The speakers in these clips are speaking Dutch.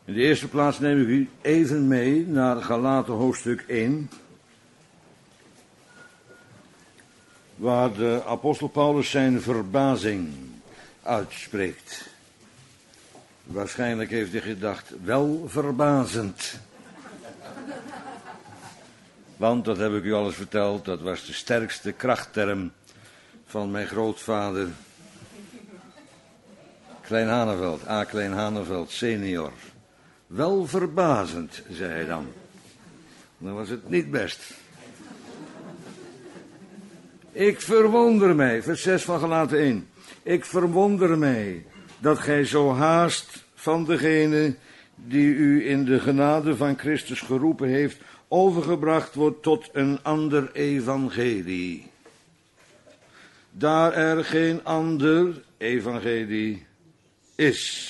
In de eerste plaats neem ik u even mee naar Galaten hoofdstuk 1. Waar de apostel Paulus zijn verbazing uitspreekt. Waarschijnlijk heeft hij gedacht, wel verbazend. Want, dat heb ik u al eens verteld, dat was de sterkste krachtterm van mijn grootvader Klein Haneveld, A. Klein Haneveld senior. Wel verbazend, zei hij dan. Dan was het niet best. Ik verwonder mij, vers 6 van Galaten 1. Ik verwonder mij dat gij zo haast van degene die u in de genade van Christus geroepen heeft, overgebracht wordt tot een ander evangelie. Daar er geen ander evangelie is.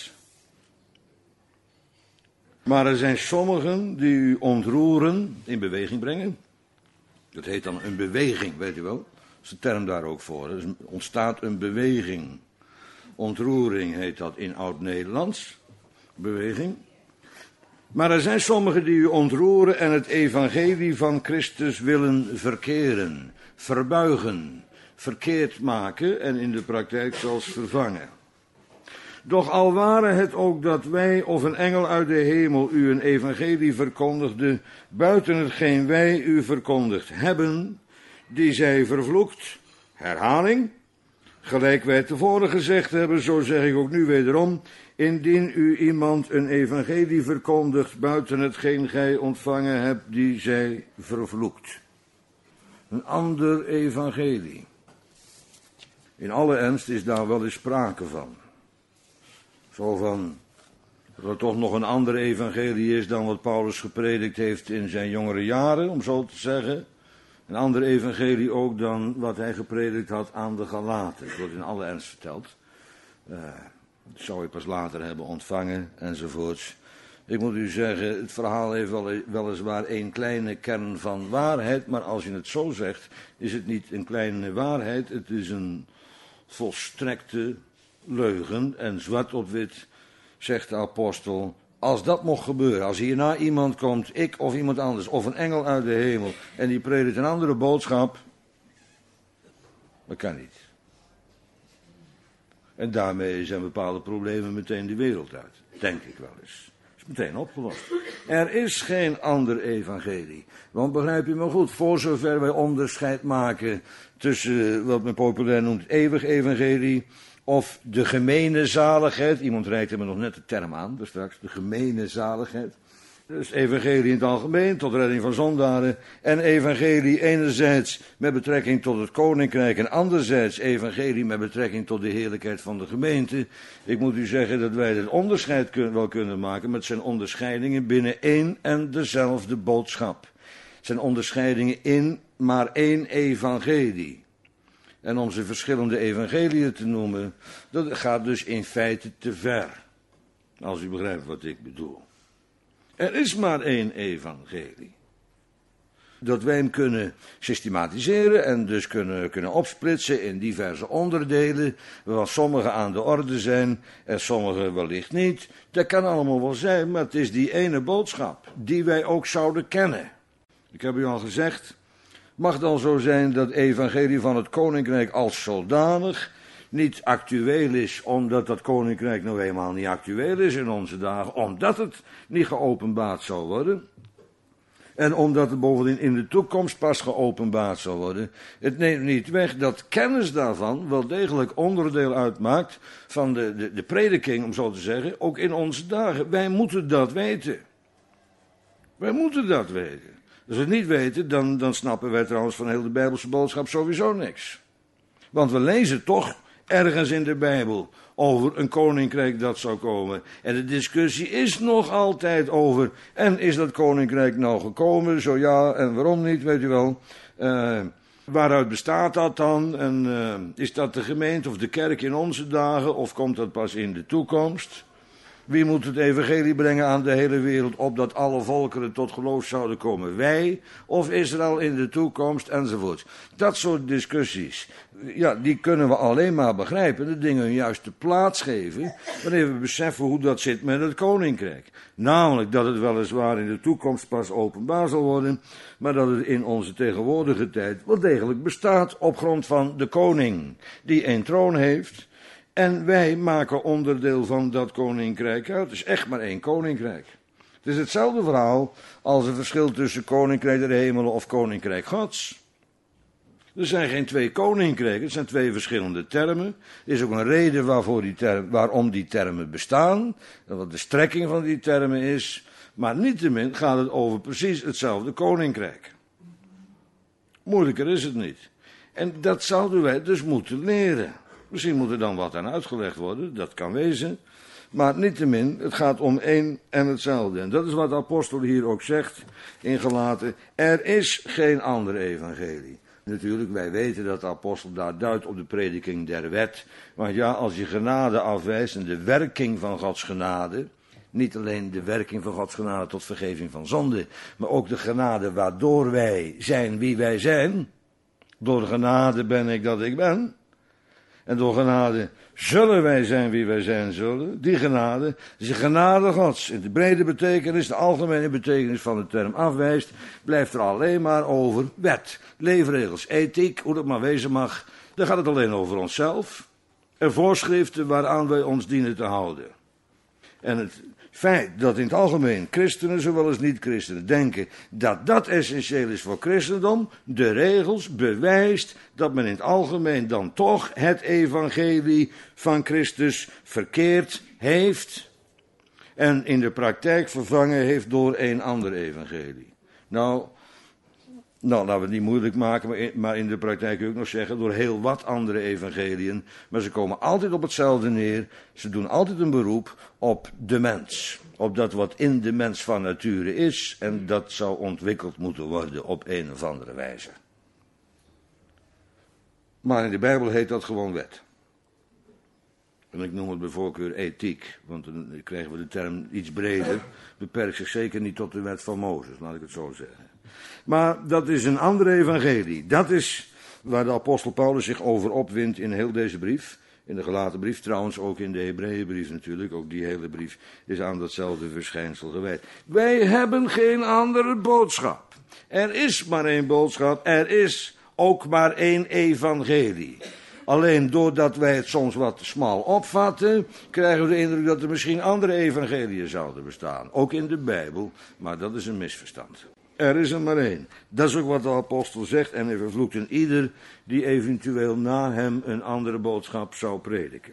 Maar er zijn sommigen die u ontroeren, in beweging brengen. Dat heet dan een beweging, weet u wel. Dat is een term daar ook voor. Er ontstaat een beweging. Ontroering heet dat in Oud-Nederlands. Beweging. Maar er zijn sommigen die u ontroeren en het evangelie van Christus willen verkeren, verbuigen, verkeerd maken en in de praktijk zelfs vervangen. Doch al ware het ook dat wij of een engel uit de hemel u een evangelie verkondigde, buiten hetgeen wij u verkondigd hebben, die zij vervloekt, herhaling, gelijk wij tevoren gezegd hebben, zo zeg ik ook nu wederom, indien u iemand een evangelie verkondigt, buiten hetgeen gij ontvangen hebt, die zij vervloekt. Een ander evangelie. In alle ernst is daar wel eens sprake van. Zo van, dat er toch nog een ander evangelie is dan wat Paulus gepredikt heeft in zijn jongere jaren, om zo te zeggen. Een ander evangelie ook dan wat hij gepredikt had aan de Galaten. Dat wordt in alle ernst verteld. Dat zou hij pas later hebben ontvangen, enzovoorts. Ik moet u zeggen, het verhaal heeft weliswaar één kleine kern van waarheid, maar als je het zo zegt, is het niet een kleine waarheid, het is een volstrekte leugen. En zwart op wit zegt de apostel, als dat mocht gebeuren, als hierna iemand komt, ik of iemand anders, of een engel uit de hemel, en die predikt een andere boodschap, dat kan niet. En daarmee zijn bepaalde problemen meteen de wereld uit, denk ik wel eens. Is meteen opgelost. Er is geen ander evangelie. Want begrijp je me goed, voor zover wij onderscheid maken tussen wat men populair noemt het eeuwig evangelie, of de gemene zaligheid. Iemand reikte me nog net de term aan, dus straks, de gemene zaligheid. Dus evangelie in het algemeen, tot redding van zondaren. En evangelie enerzijds met betrekking tot het koninkrijk en anderzijds evangelie met betrekking tot de heerlijkheid van de gemeente. Ik moet u zeggen dat wij het onderscheid wel kunnen maken, maar het zijn onderscheidingen binnen één en dezelfde boodschap. Het zijn onderscheidingen in maar één evangelie. En om ze verschillende evangeliën te noemen, dat gaat dus in feite te ver. Als u begrijpt wat ik bedoel. Er is maar één evangelie. Dat wij hem kunnen systematiseren en dus kunnen opsplitsen in diverse onderdelen, waarvan sommige aan de orde zijn en sommige wellicht niet. Dat kan allemaal wel zijn, maar het is die ene boodschap die wij ook zouden kennen. Ik heb u al gezegd, mag dan zo zijn dat evangelie van het koninkrijk als zodanig niet actueel is, omdat dat koninkrijk nou eenmaal niet actueel is in onze dagen, omdat het niet geopenbaard zal worden. En omdat het bovendien in de toekomst pas geopenbaard zal worden. Het neemt niet weg dat kennis daarvan wel degelijk onderdeel uitmaakt van de prediking, om zo te zeggen, ook in onze dagen. Wij moeten dat weten. Wij moeten dat weten. Als we het niet weten, dan snappen wij trouwens van heel de Bijbelse boodschap sowieso niks. Want we lezen toch ergens in de Bijbel over een koninkrijk dat zou komen. En de discussie is nog altijd over, en is dat koninkrijk nou gekomen? Zo ja, en waarom niet, weet u wel. Waaruit bestaat dat dan? En is dat de gemeente of de kerk in onze dagen, of komt dat pas in de toekomst? Wie moet het evangelie brengen aan de hele wereld, opdat alle volkeren tot geloof zouden komen? Wij of Israël in de toekomst, enzovoort. Dat soort discussies, ja, die kunnen we alleen maar begrijpen, de dingen hun juiste plaats geven, wanneer we beseffen hoe dat zit met het koninkrijk. Namelijk dat het weliswaar in de toekomst pas openbaar zal worden, maar dat het in onze tegenwoordige tijd wel degelijk bestaat op grond van de koning, die één troon heeft. En wij maken onderdeel van dat koninkrijk uit. Het is echt maar één koninkrijk. Het is hetzelfde verhaal als het verschil tussen koninkrijk der hemelen of koninkrijk Gods. Er zijn geen twee koninkrijken, het zijn twee verschillende termen. Er is ook een reden waarom die termen bestaan, en wat de strekking van die termen is. Maar niettemin gaat het over precies hetzelfde koninkrijk. Moeilijker is het niet. En dat zouden wij dus moeten leren. Misschien moet er dan wat aan uitgelegd worden, dat kan wezen. Maar niettemin, het gaat om één en hetzelfde. En dat is wat de apostel hier ook zegt in Galaten. Er is geen ander evangelie. Natuurlijk, wij weten dat de apostel daar duidt op de prediking der wet. Want ja, als je genade afwijst en de werking van Gods genade, niet alleen de werking van Gods genade tot vergeving van zonde, maar ook de genade waardoor wij zijn wie wij zijn. Door genade ben ik dat ik ben. En door genade zullen wij zijn wie wij zijn zullen. Die genade is de genade Gods. In de brede betekenis, de algemene betekenis van de term afwijst, blijft er alleen maar over wet, leefregels, ethiek, hoe dat maar wezen mag. Dan gaat het alleen over onszelf en voorschriften waaraan wij ons dienen te houden. En het feit dat in het algemeen christenen, zowel als niet-christenen, denken dat dat essentieel is voor christendom, de regels, bewijst dat men in het algemeen dan toch het evangelie van Christus verkeerd heeft en in de praktijk vervangen heeft door een ander evangelie. Nou, laten we het niet moeilijk maken, maar in de praktijk kun je ook nog zeggen door heel wat andere evangeliën. Maar ze komen altijd op hetzelfde neer. Ze doen altijd een beroep op de mens. Op dat wat in de mens van nature is. En dat zou ontwikkeld moeten worden op een of andere wijze. Maar in de Bijbel heet dat gewoon wet. En ik noem het bij voorkeur ethiek. Want dan krijgen we de term iets breder. Beperkt zich zeker niet tot de wet van Mozes, laat ik het zo zeggen. Maar dat is een andere evangelie. Dat is waar de apostel Paulus zich over opwindt in heel deze brief. In de Galatenbrief, trouwens ook in de Hebreeënbrief natuurlijk. Ook die hele brief is aan datzelfde verschijnsel gewijd. Wij hebben geen andere boodschap. Er is maar één boodschap. Er is ook maar één evangelie. Alleen doordat wij het soms wat smal opvatten, krijgen we de indruk dat er misschien andere evangeliën zouden bestaan. Ook in de Bijbel, maar dat is een misverstand. Er is er maar één. Dat is ook wat de apostel zegt en hij vervloekt een ieder die eventueel na hem een andere boodschap zou prediken.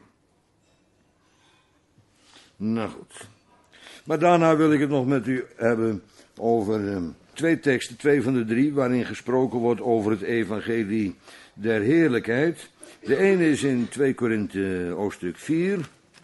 Nou goed. Maar daarna wil ik het nog met u hebben over twee teksten, 2 van de 3, waarin gesproken wordt over het evangelie der heerlijkheid. De ene is in 2 Korinthe hoofdstuk 4.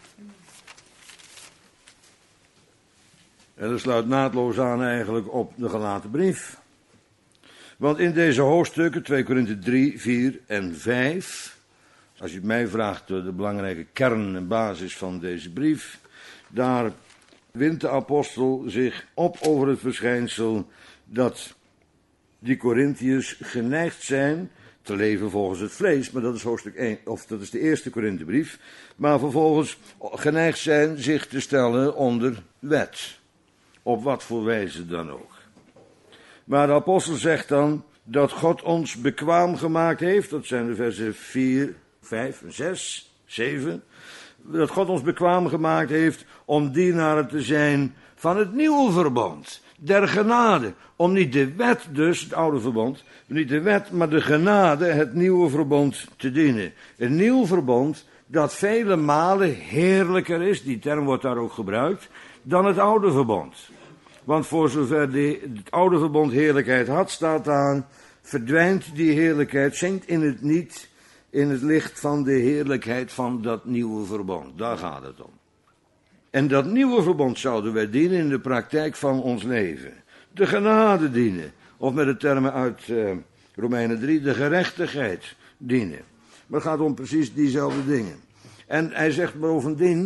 En dat sluit naadloos aan eigenlijk op de Galatenbrief. Want in deze hoofdstukken, 2 Korinthe 3, 4 en 5... als je het mij vraagt, de belangrijke kern en basis van deze brief, daar wint de apostel zich op over het verschijnsel dat die Korinthiërs geneigd zijn te leven volgens het vlees, maar dat is hoofdstuk 1, of dat is de eerste Korinthebrief, maar vervolgens geneigd zijn zich te stellen onder wet. Op wat voor wijze dan ook. Maar de apostel zegt dan dat God ons bekwaam gemaakt heeft, dat zijn de versen 4, 5, 6, 7, dat God ons bekwaam gemaakt heeft om dienaren te zijn van het nieuwe verbond, der genade. Om niet de wet dus, het oude verbond, niet de wet, maar de genade, het nieuwe verbond te dienen. Een nieuw verbond dat vele malen heerlijker is, die term wordt daar ook gebruikt, dan het oude verbond. Want voor zover het oude verbond heerlijkheid had, staat aan, verdwijnt die heerlijkheid, zinkt in het niet, in het licht van de heerlijkheid van dat nieuwe verbond. Daar gaat het om. En dat nieuwe verbond zouden wij dienen in de praktijk van ons leven. De genade dienen. Of met de termen uit Romeinen 3, de gerechtigheid dienen. Maar het gaat om precies diezelfde dingen. En hij zegt bovendien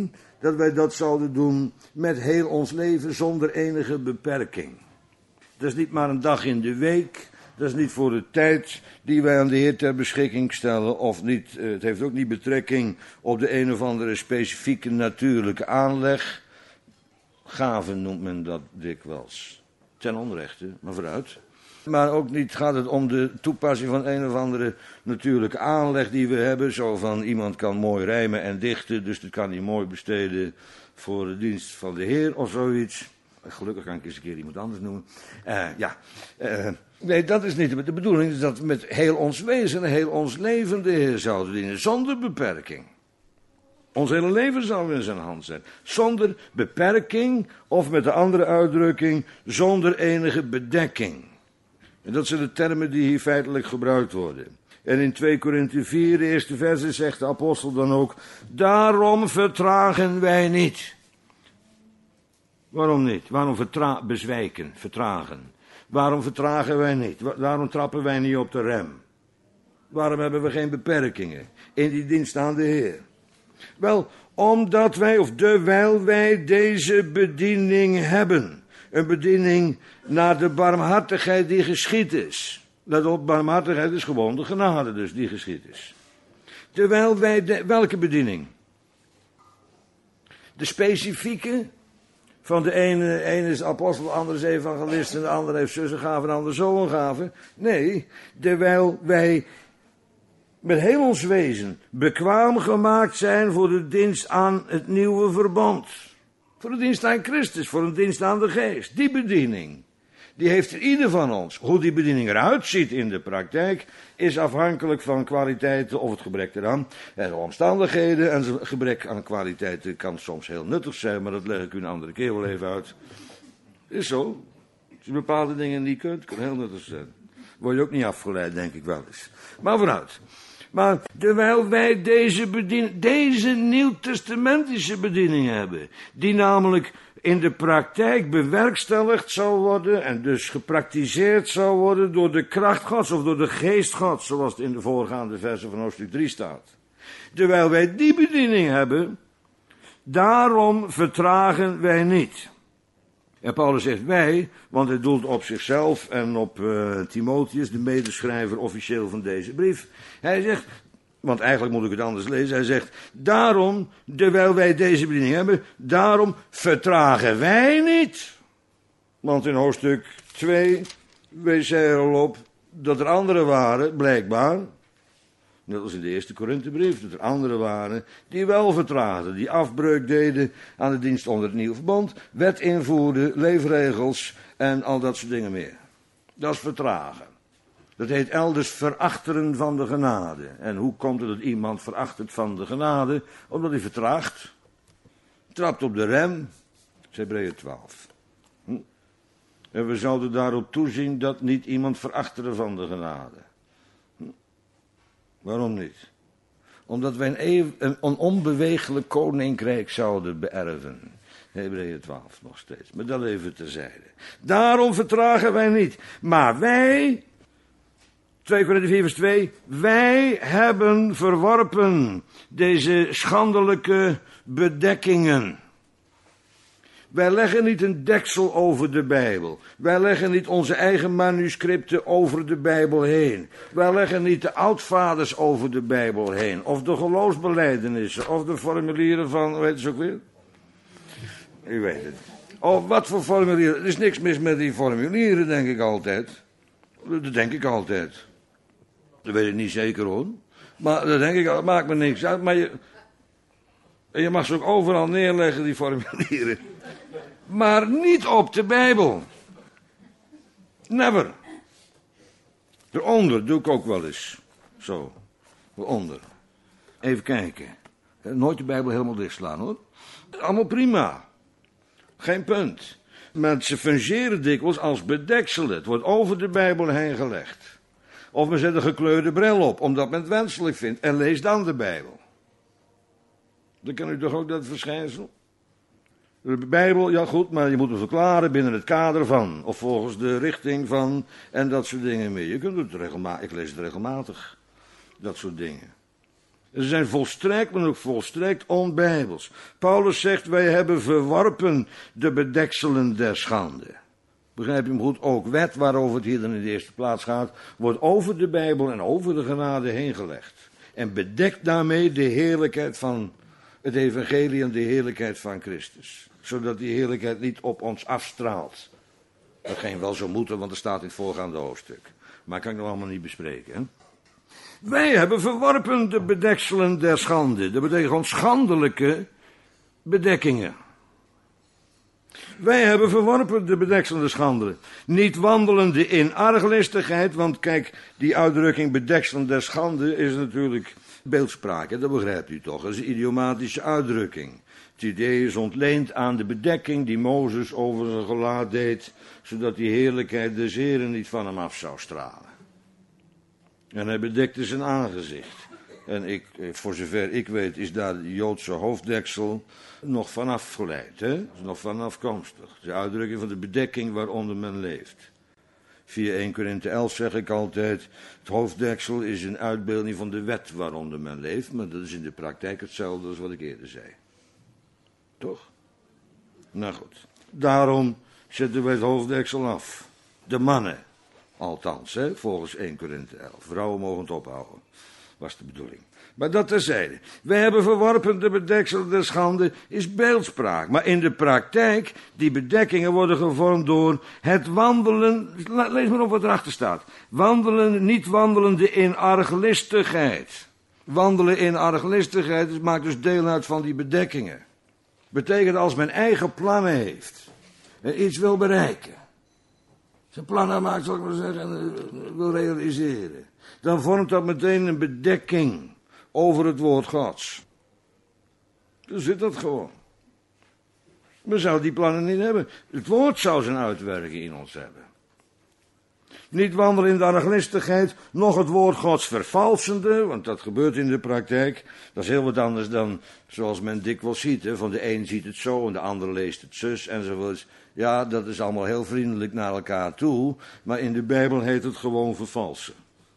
dat wij dat zouden doen met heel ons leven zonder enige beperking. Dat is niet maar een dag in de week, dat is niet voor de tijd die wij aan de Heer ter beschikking stellen, of niet, het heeft ook niet betrekking op de een of andere specifieke natuurlijke aanleg. Gaven noemt men dat dikwijls. Ten onrechte, maar vooruit. Maar ook niet gaat het om de toepassing van een of andere natuurlijke aanleg die we hebben. Zo van iemand kan mooi rijmen en dichten, dus dat kan hij mooi besteden voor de dienst van de Heer of zoiets. Gelukkig kan ik eens een keer iemand anders noemen. Nee, dat is niet de bedoeling. Is dat we met heel ons wezen en heel ons leven de Heer zouden dienen, zonder beperking. Ons hele leven zou in zijn hand zijn. Zonder beperking, of met de andere uitdrukking, zonder enige bedekking. En dat zijn de termen die hier feitelijk gebruikt worden. En in 2 Korinthe 4, de eerste verse, zegt de apostel dan ook: daarom vertragen wij niet. Waarom niet? Waarom vertragen? Waarom vertragen wij niet? Waarom trappen wij niet op de rem? Waarom hebben we geen beperkingen in die dienst aan de Heer? Wel, omdat wij, of dewijl wij deze bediening hebben. Een bediening naar de barmhartigheid die geschied is. Let op, barmhartigheid is gewoon de genade dus die geschied is. Terwijl wij, welke bediening? De specifieke, van de ene is apostel, de andere is evangelist en de andere heeft zussengaven en de andere zoongaven. Nee, terwijl wij met heel ons wezen bekwaam gemaakt zijn voor de dienst aan het nieuwe verbond. Voor de dienst aan Christus, voor een dienst aan de geest. Die bediening, die heeft er ieder van ons. Hoe die bediening eruit ziet in de praktijk, is afhankelijk van kwaliteiten of het gebrek eraan. En de omstandigheden en het gebrek aan kwaliteiten kan soms heel nuttig zijn, maar dat leg ik u een andere keer wel even uit. Is zo. Als je bepaalde dingen niet kunt, kan heel nuttig zijn. Word je ook niet afgeleid, denk ik wel eens. Maar vooruit. Maar terwijl wij deze nieuwtestamentische bediening hebben, die namelijk in de praktijk bewerkstelligd zou worden en dus gepraktiseerd zou worden door de kracht Gods of door de geest Gods, zoals het in de voorgaande versen van hoofdstuk 3 staat. Terwijl wij die bediening hebben, daarom vertragen wij niet. En Paulus zegt wij, want hij doelt op zichzelf en op Timotheus, de medeschrijver officieel van deze brief. Hij zegt, want eigenlijk moet ik het anders lezen, hij zegt, daarom, terwijl wij deze bediening hebben, daarom vertragen wij niet. Want in hoofdstuk 2 wees hij er al op dat er anderen waren, blijkbaar, net als in de eerste Korinthebrief, dat er anderen waren die wel vertraagden, die afbreuk deden aan de dienst onder het nieuwe verbond, wet invoerden, leefregels en al dat soort dingen meer. Dat is vertragen. Dat heet elders verachteren van de genade. En hoe komt het dat iemand verachtert van de genade? Omdat hij vertraagt. Trapt op de rem. Hebreeën 12. En we zouden daarop toezien dat niet iemand verachteren van de genade. Waarom niet? Omdat wij een onbeweeglijk koninkrijk zouden beërven. Hebreeën 12 nog steeds. Maar dat even terzijde. Daarom vertragen wij niet. Maar wij, 2 Korinthe 4 vers 2, wij hebben verworpen deze schandelijke bedekkingen. Wij leggen niet een deksel over de Bijbel. Wij leggen niet onze eigen manuscripten over de Bijbel heen. Wij leggen niet de oudvaders over de Bijbel heen. Of de geloofsbelijdenissen. Of de formulieren van, weet je ze ook weer? U weet het. Of wat voor formulieren. Er is niks mis met die formulieren, denk ik altijd. Dat denk ik altijd. Dat weet ik niet zeker hoor. Maar dat denk ik, dat maakt me niks uit. Maar je mag ze ook overal neerleggen, die formulieren. Maar niet op de Bijbel. Never. Eronder doe ik ook wel eens. Zo. Eronder. Even kijken. Nooit de Bijbel helemaal dichtslaan hoor. Allemaal prima. Geen punt. Maar ze fungeren dikwijls als bedekselen. Het wordt over de Bijbel heen gelegd. Of men zet een gekleurde bril op, omdat men het wenselijk vindt. En lees dan de Bijbel. Dan kan u toch ook dat verschijnsel? De Bijbel, ja goed, maar je moet het verklaren binnen het kader van. Of volgens de richting van. En dat soort dingen meer. Je kunt het regelmatig. Ik lees het regelmatig. Dat soort dingen. Ze zijn volstrekt, maar ook volstrekt onbijbels. Paulus zegt, wij hebben verworpen de bedekselen der schande. Begrijp je hem goed? Ook wet, waarover het hier dan in de eerste plaats gaat, wordt over de Bijbel en over de genade heen gelegd. En bedekt daarmee de heerlijkheid van het evangelie en de heerlijkheid van Christus. Zodat die heerlijkheid niet op ons afstraalt. Dat geen wel zo moeten, want er staat in het voorgaande hoofdstuk. Maar kan ik nog allemaal niet bespreken, hè? Wij hebben verworpen de bedekselen der schande. Dat betekent gewoon schandelijke bedekkingen. Wij hebben verworpen de bedekselen der schande. Niet wandelende in arglistigheid, want kijk, die uitdrukking bedekselen der schande is natuurlijk beeldspraak, hè? Dat begrijpt u toch? Dat is een idiomatische uitdrukking. Het idee is ontleend aan de bedekking die Mozes over zijn gelaat deed, zodat die heerlijkheid des Heren niet van hem af zou stralen. En hij bedekte zijn aangezicht. En voor zover ik weet, is daar de Joodse hoofddeksel nog vanaf geleid, hè? Is nog vanaf komstig. De uitdrukking van de bedekking waaronder men leeft. Via 1 Korinthe 11 zeg ik altijd, het hoofddeksel is een uitbeelding van de wet waaronder men leeft, maar dat is in de praktijk hetzelfde als wat ik eerder zei. Toch? Nou goed. Daarom zetten wij het hoofddeksel af. De mannen, althans, hè, volgens 1 Korinthe 11. Vrouwen mogen het ophouden, was de bedoeling. Maar dat terzijde. Wij hebben verworpen de bedeksel der schande, is beeldspraak. Maar in de praktijk, die bedekkingen worden gevormd door het wandelen, lees maar op wat erachter staat. Wandelen, niet wandelende in arglistigheid. Wandelen in arglistigheid maakt dus deel uit van die bedekkingen. Betekent als men eigen plannen heeft en iets wil bereiken. Zijn plannen maakt, zal ik maar zeggen, en wil realiseren. Dan vormt dat meteen een bedekking over het woord Gods. Dan zit dat gewoon. We zouden die plannen niet hebben. Het woord zou zijn uitwerking in ons hebben. Niet wandelen in de arglistigheid, nog het woord Gods vervalsende, want dat gebeurt in de praktijk. Dat is heel wat anders dan zoals men dikwijls ziet. Hè? Van de een ziet het zo en de ander leest het zus enzovoorts. Ja, dat is allemaal heel vriendelijk naar elkaar toe, maar in de Bijbel heet het gewoon vervalsen.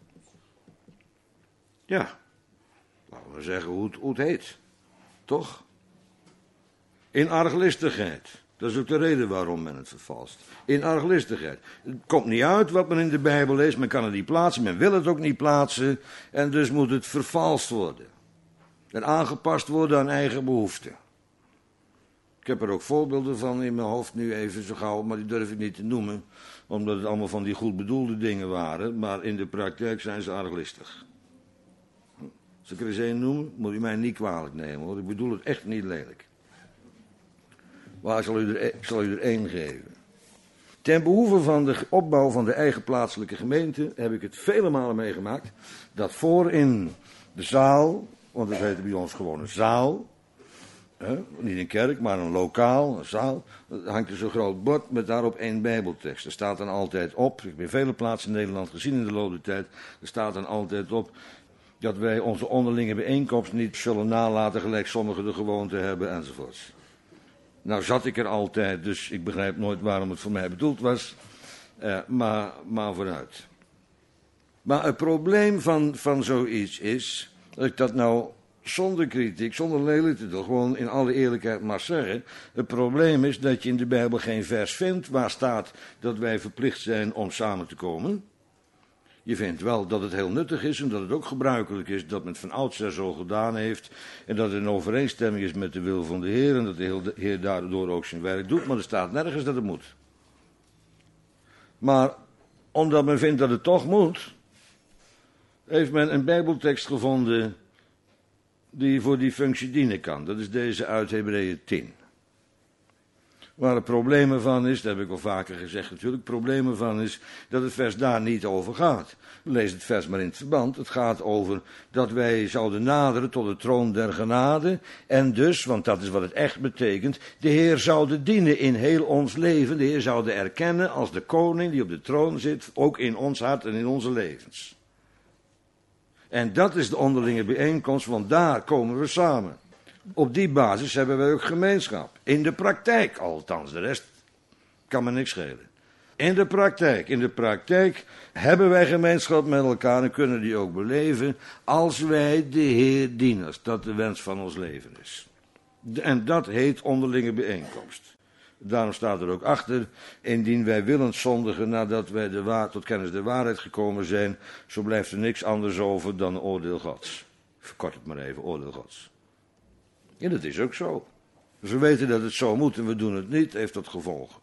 Ja, laten we zeggen hoe het heet. Toch? In arglistigheid. Dat is ook de reden waarom men het vervalst. In arglistigheid. Het komt niet uit wat men in de Bijbel leest. Men kan het niet plaatsen. Men wil het ook niet plaatsen. En dus moet het vervalst worden. En aangepast worden aan eigen behoeften. Ik heb er ook voorbeelden van in mijn hoofd nu even zo gauw. Maar die durf ik niet te noemen. Omdat het allemaal van die goed bedoelde dingen waren. Maar in de praktijk zijn ze arglistig. Als ik er eens één noem, moet u mij niet kwalijk nemen. Hoor. Ik bedoel het echt niet lelijk. Maar ik zal u er één geven. Ten behoeve van de opbouw van de eigen plaatselijke gemeente heb ik het vele malen meegemaakt. Dat voor in de zaal, want dat heet bij ons gewoon een zaal. Niet een kerk, maar een lokaal, een zaal. Er hangt er zo'n groot bord met daarop 1 bijbeltekst. Er staat dan altijd op, ik ben vele plaatsen in Nederland gezien in de loop der tijd. Er staat dan altijd op dat wij onze onderlinge bijeenkomst niet zullen nalaten gelijk sommigen de gewoonte hebben enzovoorts. Nou zat ik er altijd, dus ik begrijp nooit waarom het voor mij bedoeld was. Maar vooruit. Maar het probleem van zoiets is, dat ik dat nou zonder kritiek, zonder lelijk te doen, gewoon in alle eerlijkheid mag zeggen. Het probleem is dat je in de Bijbel geen vers vindt waar staat dat wij verplicht zijn om samen te komen. Je vindt wel dat het heel nuttig is en dat het ook gebruikelijk is dat men het van oudsher zo gedaan heeft. En dat het in overeenstemming is met de wil van de Heer en dat de Heer daardoor ook zijn werk doet. Maar er staat nergens dat het moet. Maar omdat men vindt dat het toch moet, heeft men een bijbeltekst gevonden die voor die functie dienen kan. Dat is deze uit Hebreeën 10. Waar het probleem ervan is, dat heb ik al vaker gezegd natuurlijk, het probleem ervan is dat het vers daar niet over gaat. Lees het vers maar in het verband. Het gaat over dat wij zouden naderen tot de troon der genade. En dus, want dat is wat het echt betekent, de Heer zouden dienen in heel ons leven. De Heer zouden erkennen als de koning die op de troon zit, ook in ons hart en in onze levens. En dat is de onderlinge bijeenkomst, want daar komen we samen. Op die basis hebben wij ook gemeenschap. In de praktijk althans, de rest kan me niks schelen. In de praktijk hebben wij gemeenschap met elkaar en kunnen die ook beleven als wij de Heer dienen, als dat de wens van ons leven is. En dat heet onderlinge bijeenkomst. Daarom staat er ook achter, indien wij willend zondigen nadat wij tot kennis der waarheid gekomen zijn, zo blijft er niks anders over dan oordeel Gods. Verkort het maar even, oordeel Gods. Ja, dat is ook zo. Dus we weten dat het zo moet en we doen het niet, heeft dat gevolgen.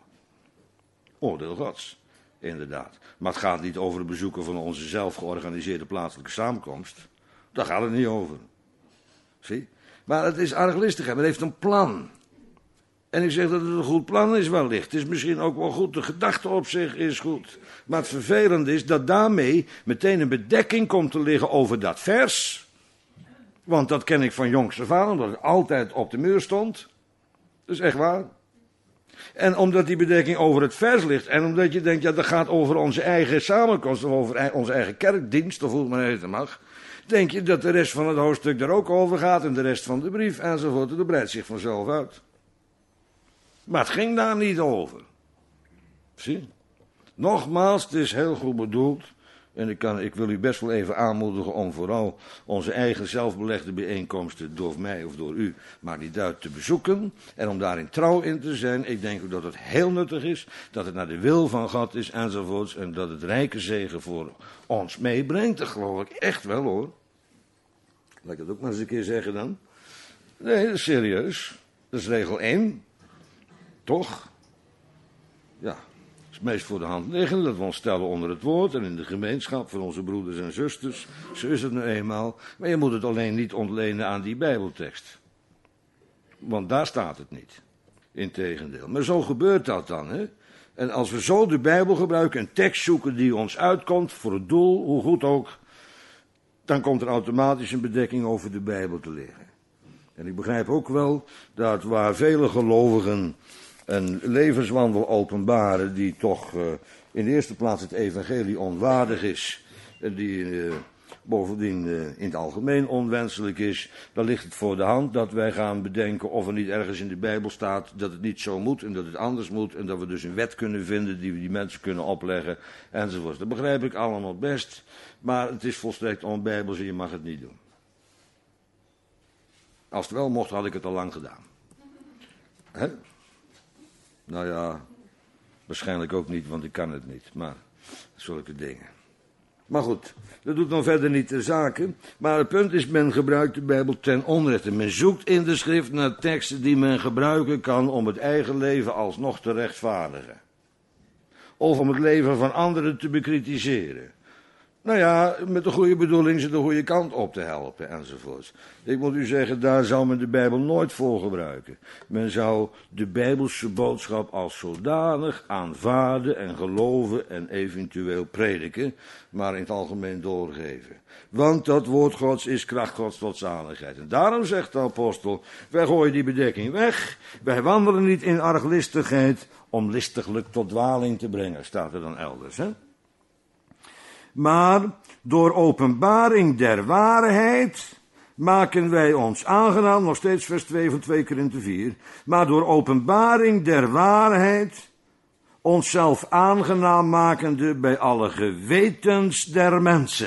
Oordeel Gods, inderdaad. Maar het gaat niet over het bezoeken van onze zelf georganiseerde plaatselijke samenkomst. Daar gaat het niet over. Zie? Maar het is arglistig, het heeft een plan. En ik zeg dat het een goed plan is wellicht. Het is misschien ook wel goed, de gedachte op zich is goed. Maar het vervelende is dat daarmee meteen een bedekking komt te liggen over dat vers. Want dat ken ik van jongs af aan, omdat het altijd op de muur stond. Dat is echt waar. En omdat die bedekking over het vers ligt en omdat je denkt, ja, dat gaat over onze eigen samenkomst of over onze eigen kerkdienst, of hoe het maar heten mag, denk je dat de rest van het hoofdstuk daar ook over gaat en de rest van de brief enzovoort. Dat breidt zich vanzelf uit. Maar het ging daar niet over. Zie? Nogmaals, het is heel goed bedoeld. En ik wil u best wel even aanmoedigen om vooral onze eigen zelfbelegde bijeenkomsten, door mij of door u, maar niet uit te bezoeken. En om daarin trouw in te zijn. Ik denk ook dat het heel nuttig is, dat het naar de wil van God is enzovoorts. En dat het rijke zegen voor ons meebrengt. Dat geloof ik echt wel hoor. Laat ik dat ook maar eens een keer zeggen dan. Nee, dat is serieus. Dat is regel 1. Toch? Ja. Het is meest voor de hand liggend dat we ons stellen onder het woord en in de gemeenschap van onze broeders en zusters. Zo is het nu eenmaal. Maar je moet het alleen niet ontlenen aan die Bijbeltekst. Want daar staat het niet. Integendeel. Maar zo gebeurt dat dan, hè. En als we zo de Bijbel gebruiken, een tekst zoeken die ons uitkomt voor het doel, hoe goed ook, dan komt er automatisch een bedekking over de Bijbel te liggen. En ik begrijp ook wel dat waar vele gelovigen een levenswandel openbaren die toch in de eerste plaats het evangelie onwaardig is, die bovendien in het algemeen onwenselijk is, dan ligt het voor de hand dat wij gaan bedenken of er niet ergens in de Bijbel staat dat het niet zo moet en dat het anders moet en dat we dus een wet kunnen vinden die we die mensen kunnen opleggen enzovoort. Dat begrijp ik allemaal best, maar het is volstrekt onbijbels en je mag het niet doen. Als het wel mocht, had ik het al lang gedaan. Hè? Nou ja, waarschijnlijk ook niet, want ik kan het niet. Maar zulke dingen. Maar goed, dat doet dan verder niet de zaken. Maar het punt is, men gebruikt de Bijbel ten onrechte. Men zoekt in de schrift naar teksten die men gebruiken kan om het eigen leven alsnog te rechtvaardigen. Of om het leven van anderen te bekritiseren. Nou ja, met de goede bedoeling ze de goede kant op te helpen enzovoort. Ik moet u zeggen, daar zou men de Bijbel nooit voor gebruiken. Men zou de Bijbelse boodschap als zodanig aanvaarden en geloven en eventueel prediken, maar in het algemeen doorgeven. Want dat woord Gods is kracht Gods tot zaligheid. En daarom zegt de apostel, wij gooien die bedekking weg, wij wandelen niet in arglistigheid om listiglijk tot dwaling te brengen, staat er dan elders, hè? Maar door openbaring der waarheid maken wij ons aangenaam, nog steeds vers 2 van 2 Korinthe 4, maar door openbaring der waarheid onszelf aangenaam makende bij alle gewetens der mensen.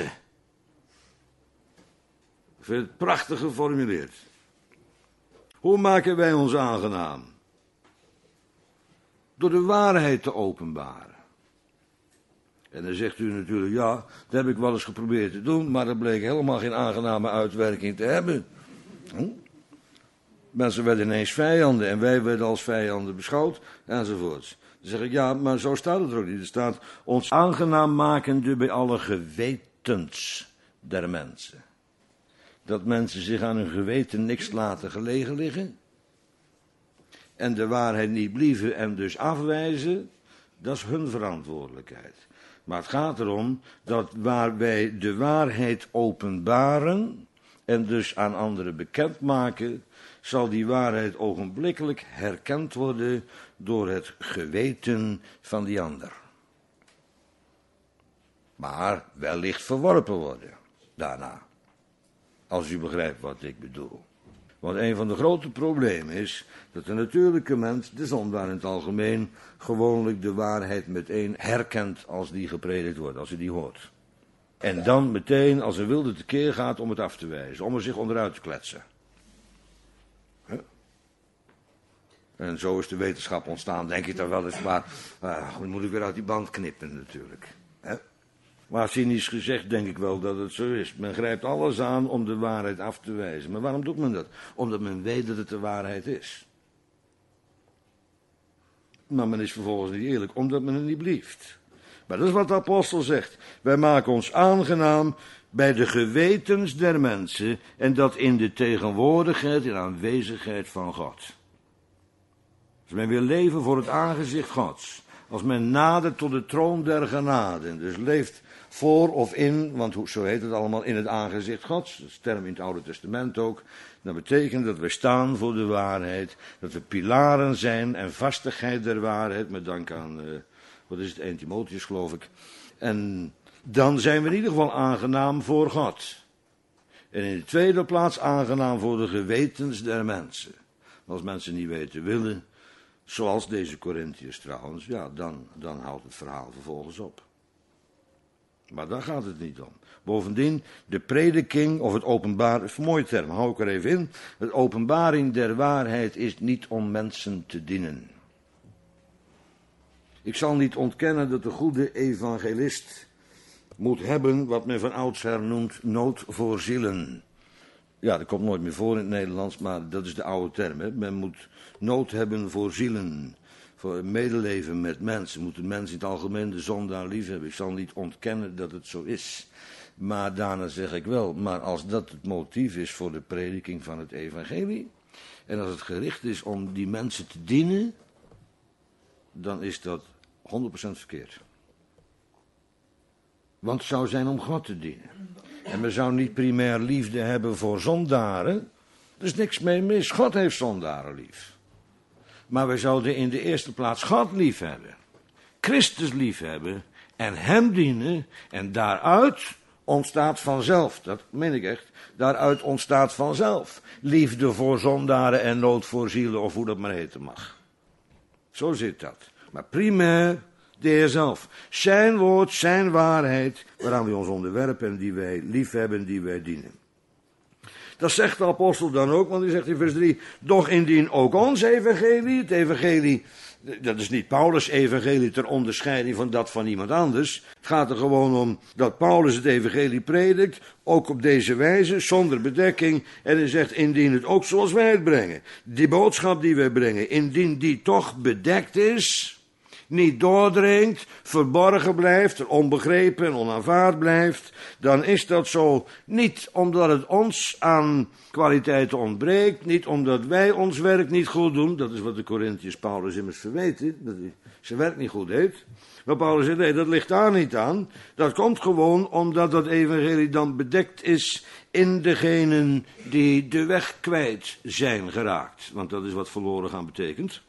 Ik vind het prachtig geformuleerd. Hoe maken wij ons aangenaam? Door de waarheid te openbaren. En dan zegt u natuurlijk, ja, dat heb ik wel eens geprobeerd te doen, maar dat bleek helemaal geen aangename uitwerking te hebben. Mensen werden ineens vijanden en wij werden als vijanden beschouwd, enzovoorts. Dan zeg ik, ja, maar zo staat het er ook niet. Er staat, ons aangenaam makende bij alle gewetens der mensen. Dat mensen zich aan hun geweten niks laten gelegen liggen. En de waarheid niet blieven en dus afwijzen, dat is hun verantwoordelijkheid. Maar het gaat erom dat waar wij de waarheid openbaren en dus aan anderen bekendmaken, zal die waarheid ogenblikkelijk herkend worden door het geweten van die ander. Maar wellicht verworpen worden daarna. Als u begrijpt wat ik bedoel. Want een van de grote problemen is dat de natuurlijke mens, de zondaar in het algemeen, gewoonlijk de waarheid meteen herkent als die gepredikt wordt, als hij die hoort. En dan meteen als een wilde tekeer gaat om het af te wijzen, om er zich onderuit te kletsen. En zo is de wetenschap ontstaan, denk ik dan wel eens, maar dan moet ik weer uit die band knippen natuurlijk. Maar cynisch gezegd denk ik wel dat het zo is. Men grijpt alles aan om de waarheid af te wijzen. Maar waarom doet men dat? Omdat men weet dat het de waarheid is. Maar men is vervolgens niet eerlijk, omdat men het niet belieft. Maar dat is wat de apostel zegt. Wij maken ons aangenaam bij de gewetens der mensen en dat in de tegenwoordigheid en aanwezigheid van God. Als men wil leven voor het aangezicht Gods. Als men nadert tot de troon der genade. Dus leeft voor of in, want zo heet het allemaal, in het aangezicht Gods. Dat is de term in het Oude Testament ook. Dat betekent dat we staan voor de waarheid. Dat we pilaren zijn en vastigheid der waarheid. Met dank aan, 1 Timotheus geloof ik. En dan zijn we in ieder geval aangenaam voor God. En in de tweede plaats aangenaam voor de gewetens der mensen. Als mensen niet weten willen, zoals deze Korintiërs trouwens, ja, dan houdt het verhaal vervolgens op. Maar daar gaat het niet om. Bovendien, de prediking of het openbaar, is een mooie term, hou ik er even in. Het openbaring der waarheid is niet om mensen te dienen. Ik zal niet ontkennen dat de goede evangelist moet hebben wat men van oudsher noemt nood voor zielen. Ja, dat komt nooit meer voor in het Nederlands, maar dat is de oude term. Hè? Men moet nood hebben voor zielen, voor medeleven met mensen. Moet de mens in het algemeen de zondaar lief hebben. Ik zal niet ontkennen dat het zo is. Maar daarna zeg ik wel, maar als dat het motief is voor de prediking van het evangelie, en als het gericht is om die mensen te dienen, dan is dat 100% verkeerd. Want het zou zijn om God te dienen. En we zouden niet primair liefde hebben voor zondaren. Er is niks mee mis. God heeft zondaren lief. Maar we zouden in de eerste plaats God lief hebben. Christus lief hebben. En hem dienen. En daaruit ontstaat vanzelf. Dat meen ik echt. Daaruit ontstaat vanzelf. Liefde voor zondaren en nood voor zielen. Of hoe dat maar heten mag. Zo zit dat. Maar primair de Heer zelf. Zijn woord, zijn waarheid, waaraan we ons onderwerpen en die wij lief hebben, die wij dienen. Dat zegt de apostel dan ook, want hij zegt in vers 3, doch indien ook ons evangelie, het evangelie, dat is niet Paulus' evangelie ter onderscheiding van dat van iemand anders. Het gaat er gewoon om dat Paulus het evangelie predikt, ook op deze wijze, zonder bedekking. En hij zegt, indien het ook zoals wij het brengen, die boodschap die wij brengen, indien die toch bedekt is, niet doordringt, verborgen blijft, onbegrepen en onaanvaard blijft, dan is dat zo niet omdat het ons aan kwaliteiten ontbreekt, niet omdat wij ons werk niet goed doen, dat is wat de Korintiërs Paulus immers verweten, dat hij zijn werk niet goed deed. Maar Paulus zegt, nee, dat ligt daar niet aan. Dat komt gewoon omdat dat evangelie dan bedekt is in degenen die de weg kwijt zijn geraakt. Want dat is wat verloren gaan betekent.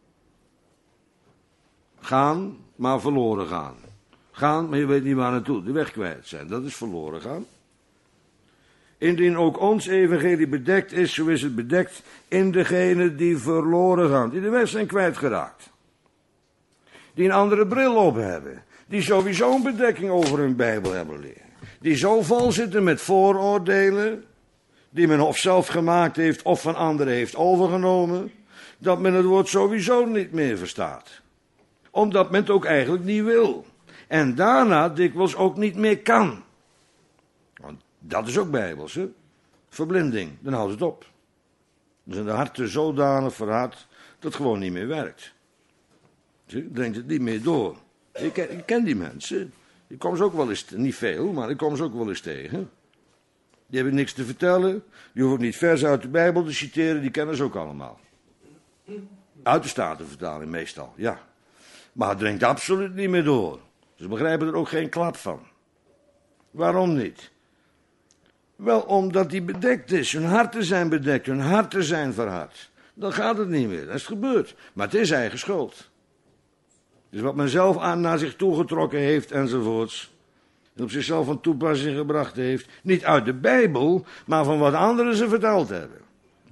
Gaan, maar verloren gaan. Gaan, maar je weet niet waar naartoe. De weg kwijt zijn, dat is verloren gaan. Indien ook ons evangelie bedekt is, zo is het bedekt in degenen die verloren gaan. Die de weg zijn kwijtgeraakt. Die een andere bril op hebben. Die sowieso een bedekking over hun Bijbel hebben liggen. Die zo vol zitten met vooroordelen. Die men of zelf gemaakt heeft of van anderen heeft overgenomen. Dat men het woord sowieso niet meer verstaat. Omdat men het ook eigenlijk niet wil. En daarna dikwijls ook niet meer kan. Want dat is ook bijbels, hè? Verblinding, dan houdt het op. Dan zijn de harten zodanig verhard dat het gewoon niet meer werkt. Je dringt het niet meer door. Ik ken die mensen. Ik kom ze ook wel eens, niet veel, maar ik kom ze ook wel eens tegen. Die hebben niks te vertellen. Die hoeven niet vers uit de Bijbel te citeren, die kennen ze ook allemaal. Uit de Statenvertaling meestal, ja. Maar het dringt absoluut niet meer door. Ze begrijpen er ook geen klap van. Waarom niet? Wel omdat die bedekt is. Hun harten zijn bedekt, hun harten zijn verhard. Dan gaat het niet meer, dat is gebeurd. Maar het is eigen schuld. Dus wat men zelf naar zich toegetrokken heeft enzovoorts. En op zichzelf van toepassing gebracht heeft. Niet uit de Bijbel, maar van wat anderen ze verteld hebben.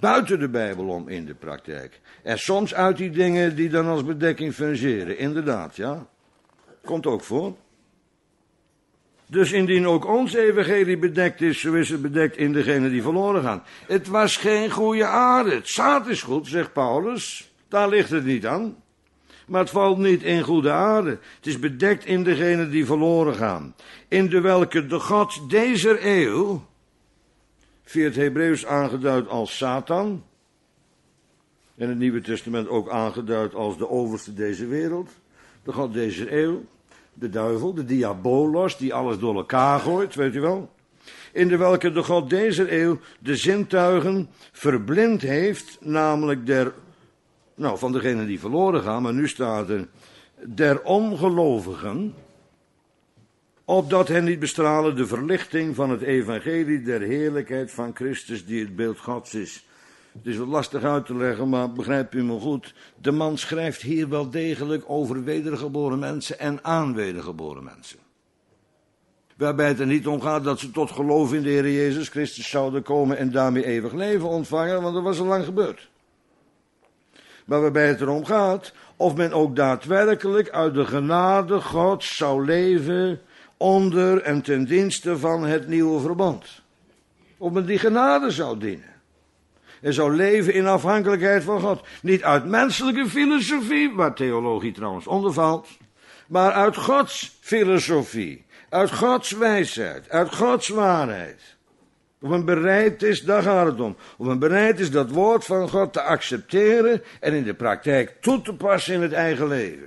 buiten de Bijbel om in de praktijk. En soms uit die dingen die dan als bedekking fungeren. Inderdaad, ja. Komt ook voor. Dus indien ook ons evangelie bedekt is, zo is het bedekt in degene die verloren gaan. Het was geen goede aarde. Het zaad is goed, zegt Paulus. Daar ligt het niet aan. Maar het valt niet in goede aarde. Het is bedekt in degene die verloren gaan. In de welke de God deze eeuw, via het Hebreeuws aangeduid als Satan, in het Nieuwe Testament ook aangeduid als de overste deze wereld, de God deze eeuw, de duivel, de diabolos, die alles door elkaar gooit, weet u wel. In de welke de God deze eeuw de zintuigen verblind heeft, namelijk van degenen die verloren gaan, maar nu staat er, der ongelovigen, opdat hen niet bestralen de verlichting van het evangelie der heerlijkheid van Christus, die het beeld Gods is. Het is wat lastig uit te leggen, maar begrijp u me goed. De man schrijft hier wel degelijk over wedergeboren mensen en aan wedergeboren mensen. Waarbij het er niet om gaat dat ze tot geloof in de Heer Jezus Christus zouden komen en daarmee eeuwig leven ontvangen, want dat was al lang gebeurd. Maar waarbij het erom gaat of men ook daadwerkelijk uit de genade Gods zou leven onder en ten dienste van het nieuwe verbond. Of men die genade zou dienen. En zou leven in afhankelijkheid van God. Niet uit menselijke filosofie, waar theologie trouwens onder valt, maar uit Gods filosofie, uit Gods wijsheid, uit Gods waarheid. Of men bereid is, daar gaat het om, of men bereid is dat woord van God te accepteren en in de praktijk toe te passen in het eigen leven.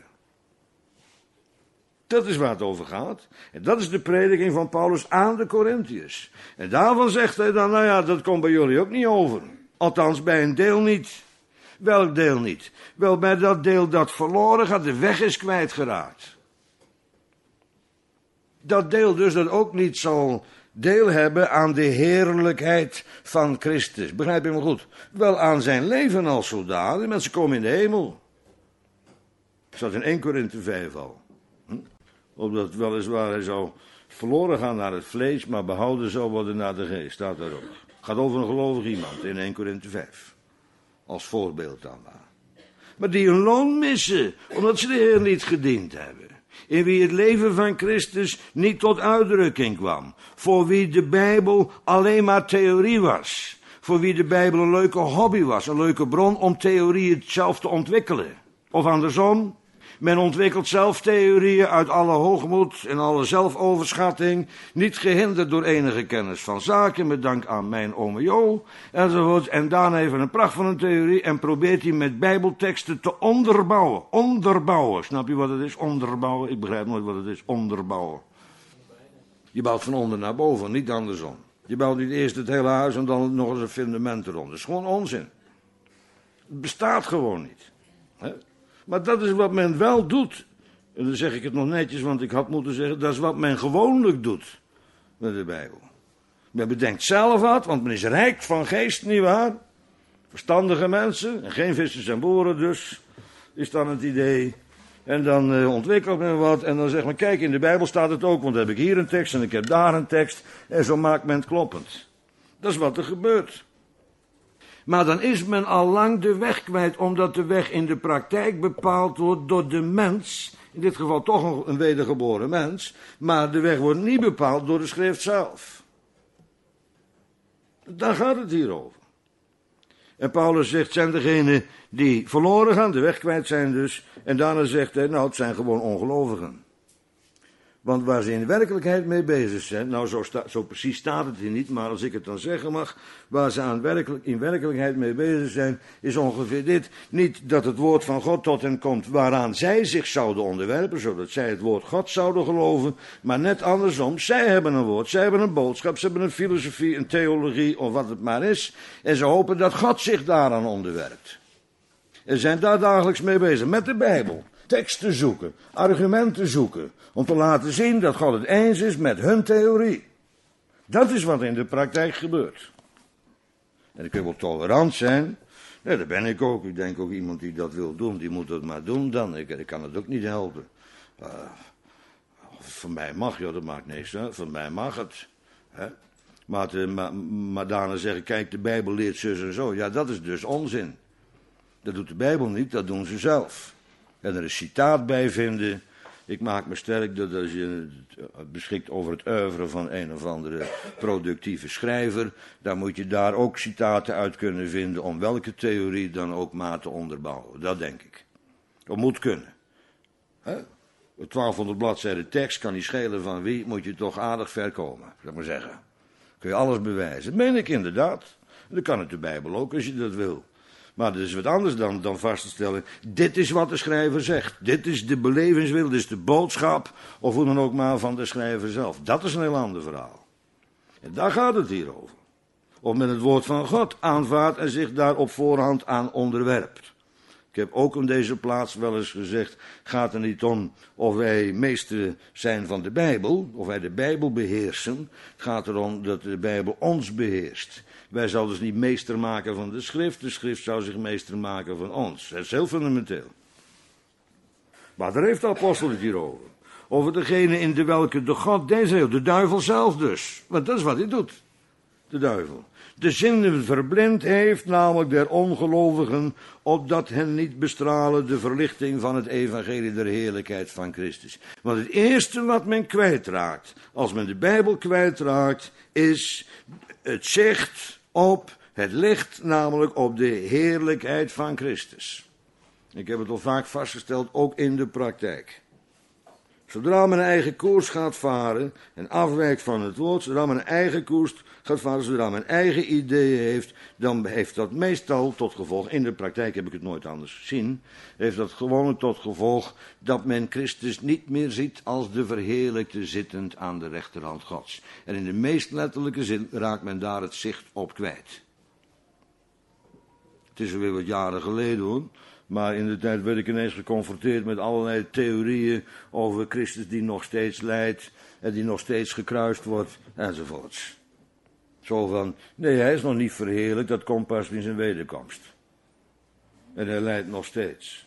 Dat is waar het over gaat. En dat is de prediking van Paulus aan de Korintiërs. En daarvan zegt hij dan, dat komt bij jullie ook niet over. Althans, bij een deel niet. Welk deel niet? Wel, bij dat deel dat verloren gaat, de weg is kwijtgeraakt. Dat deel dus dat ook niet zal deel hebben aan de heerlijkheid van Christus. Begrijp je me goed? Wel aan zijn leven als zodanig. De mensen komen in de hemel. Dat staat in 1 Korinthe 5 al. Omdat weliswaar hij zou verloren gaan naar het vlees, maar behouden zou worden naar de geest. Staat daar ook. Gaat over een gelovig iemand in 1 Korinthe 5. Als voorbeeld dan maar. Maar die een loon missen, omdat ze de Heer niet gediend hebben. In wie het leven van Christus niet tot uitdrukking kwam. Voor wie de Bijbel alleen maar theorie was. Voor wie de Bijbel een leuke hobby was. Een leuke bron om theorieën zelf te ontwikkelen. Of andersom. Men ontwikkelt zelf theorieën uit alle hoogmoed en alle zelfoverschatting, niet gehinderd door enige kennis van zaken, met dank aan mijn ome Jo, enzovoort. En daarna even een pracht van een theorie en probeert hij met bijbelteksten te onderbouwen. Onderbouwen, snap je wat het is? Onderbouwen, ik begrijp nooit wat het is, onderbouwen. Je bouwt van onder naar boven, niet andersom. Je bouwt niet eerst het hele huis en dan nog eens een fundament eronder. Dat is gewoon onzin. Het bestaat gewoon niet. Hè? Maar dat is wat men wel doet. En dan zeg ik het nog netjes, want ik had moeten zeggen, dat is wat men gewoonlijk doet met de Bijbel. Men bedenkt zelf wat, want men is rijk van geest, nietwaar? Verstandige mensen, en geen vissers en boeren dus, is dan het idee. En dan ontwikkelt men wat, en dan zegt men, kijk, in de Bijbel staat het ook, want dan heb ik hier een tekst en ik heb daar een tekst. En zo maakt men het kloppend. Dat is wat er gebeurt. Maar dan is men al lang de weg kwijt, omdat de weg in de praktijk bepaald wordt door de mens. In dit geval toch een wedergeboren mens. Maar de weg wordt niet bepaald door de schrift zelf. Daar gaat het hier over. En Paulus zegt, het zijn degenen die verloren gaan, de weg kwijt zijn dus. En daarna zegt hij, het zijn gewoon ongelovigen. Want waar ze in werkelijkheid mee bezig zijn, zo precies staat het hier niet, maar als ik het dan zeggen mag, waar ze in werkelijkheid mee bezig zijn, is ongeveer dit. Niet dat het woord van God tot hen komt waaraan zij zich zouden onderwerpen, zodat zij het woord God zouden geloven, maar net andersom. Zij hebben een woord, zij hebben een boodschap, ze hebben een filosofie, een theologie of wat het maar is, en ze hopen dat God zich daaraan onderwerpt. En zijn daar dagelijks mee bezig, met de Bijbel. Teksten zoeken, argumenten zoeken, om te laten zien dat God het eens is met hun theorie. Dat is wat in de praktijk gebeurt. En dan kun je wel tolerant zijn. Ja, dat ben ik ook. Ik denk ook iemand die dat wil doen, die moet dat maar doen dan. Ik kan het ook niet helpen. Van mij mag, dat maakt niks. Hè? Van mij mag het. Hè? Maar daarna zeggen, kijk, de Bijbel leert zus en zo. Ja, dat is dus onzin. Dat doet de Bijbel niet, dat doen ze zelf. En er een citaat bij vinden. Ik maak me sterk dat als je beschikt over het oeuvre van een of andere productieve schrijver, dan moet je daar ook citaten uit kunnen vinden om welke theorie dan ook maar te onderbouwen. Dat denk ik. Dat moet kunnen. 1200 bladzijden tekst kan niet schelen van wie, moet je toch aardig ver komen, zou ik maar zeggen. Kun je alles bewijzen. Dat meen ik inderdaad. Dat kan het de Bijbel ook als je dat wil. Maar dat is wat anders dan vast te stellen. Dit is wat de schrijver zegt. Dit is de belevingswereld, dit is de boodschap. Of hoe dan ook maar van de schrijver zelf. Dat is een heel ander verhaal. En daar gaat het hier over. Of men het woord van God aanvaardt en zich daar op voorhand aan onderwerpt. Ik heb ook op deze plaats wel eens gezegd, gaat er niet om of wij meester zijn van de Bijbel, of wij de Bijbel beheersen. Het gaat erom dat de Bijbel ons beheerst. Wij zouden dus niet meester maken van de schrift zou zich meester maken van ons. Dat is heel fundamenteel. Maar daar heeft de apostel het hier over. Over degene in de welke de God deze eeuw, de duivel zelf dus. Want dat is wat hij doet, de duivel. De zinnen verblind heeft, namelijk der ongelovigen, opdat hen niet bestralen de verlichting van het evangelie der heerlijkheid van Christus. Want het eerste wat men kwijtraakt, als men de Bijbel kwijtraakt, is het zicht op het licht, namelijk op de heerlijkheid van Christus. Ik heb het al vaak vastgesteld, ook in de praktijk. Zodra men een eigen koers gaat varen en afwijkt van het woord, zodra men een eigen koers gaat varen, zodra men eigen ideeën heeft, dan heeft dat meestal tot gevolg, in de praktijk heb ik het nooit anders gezien, heeft dat gewoon tot gevolg dat men Christus niet meer ziet als de verheerlijkte zittend aan de rechterhand Gods. En in de meest letterlijke zin raakt men daar het zicht op kwijt. Het is alweer wat jaren geleden hoor. Maar in de tijd werd ik ineens geconfronteerd met allerlei theorieën over Christus die nog steeds lijdt en die nog steeds gekruist wordt enzovoorts. Zo van, nee, hij is nog niet verheerlijkt, dat komt pas in zijn wederkomst. En hij lijdt nog steeds.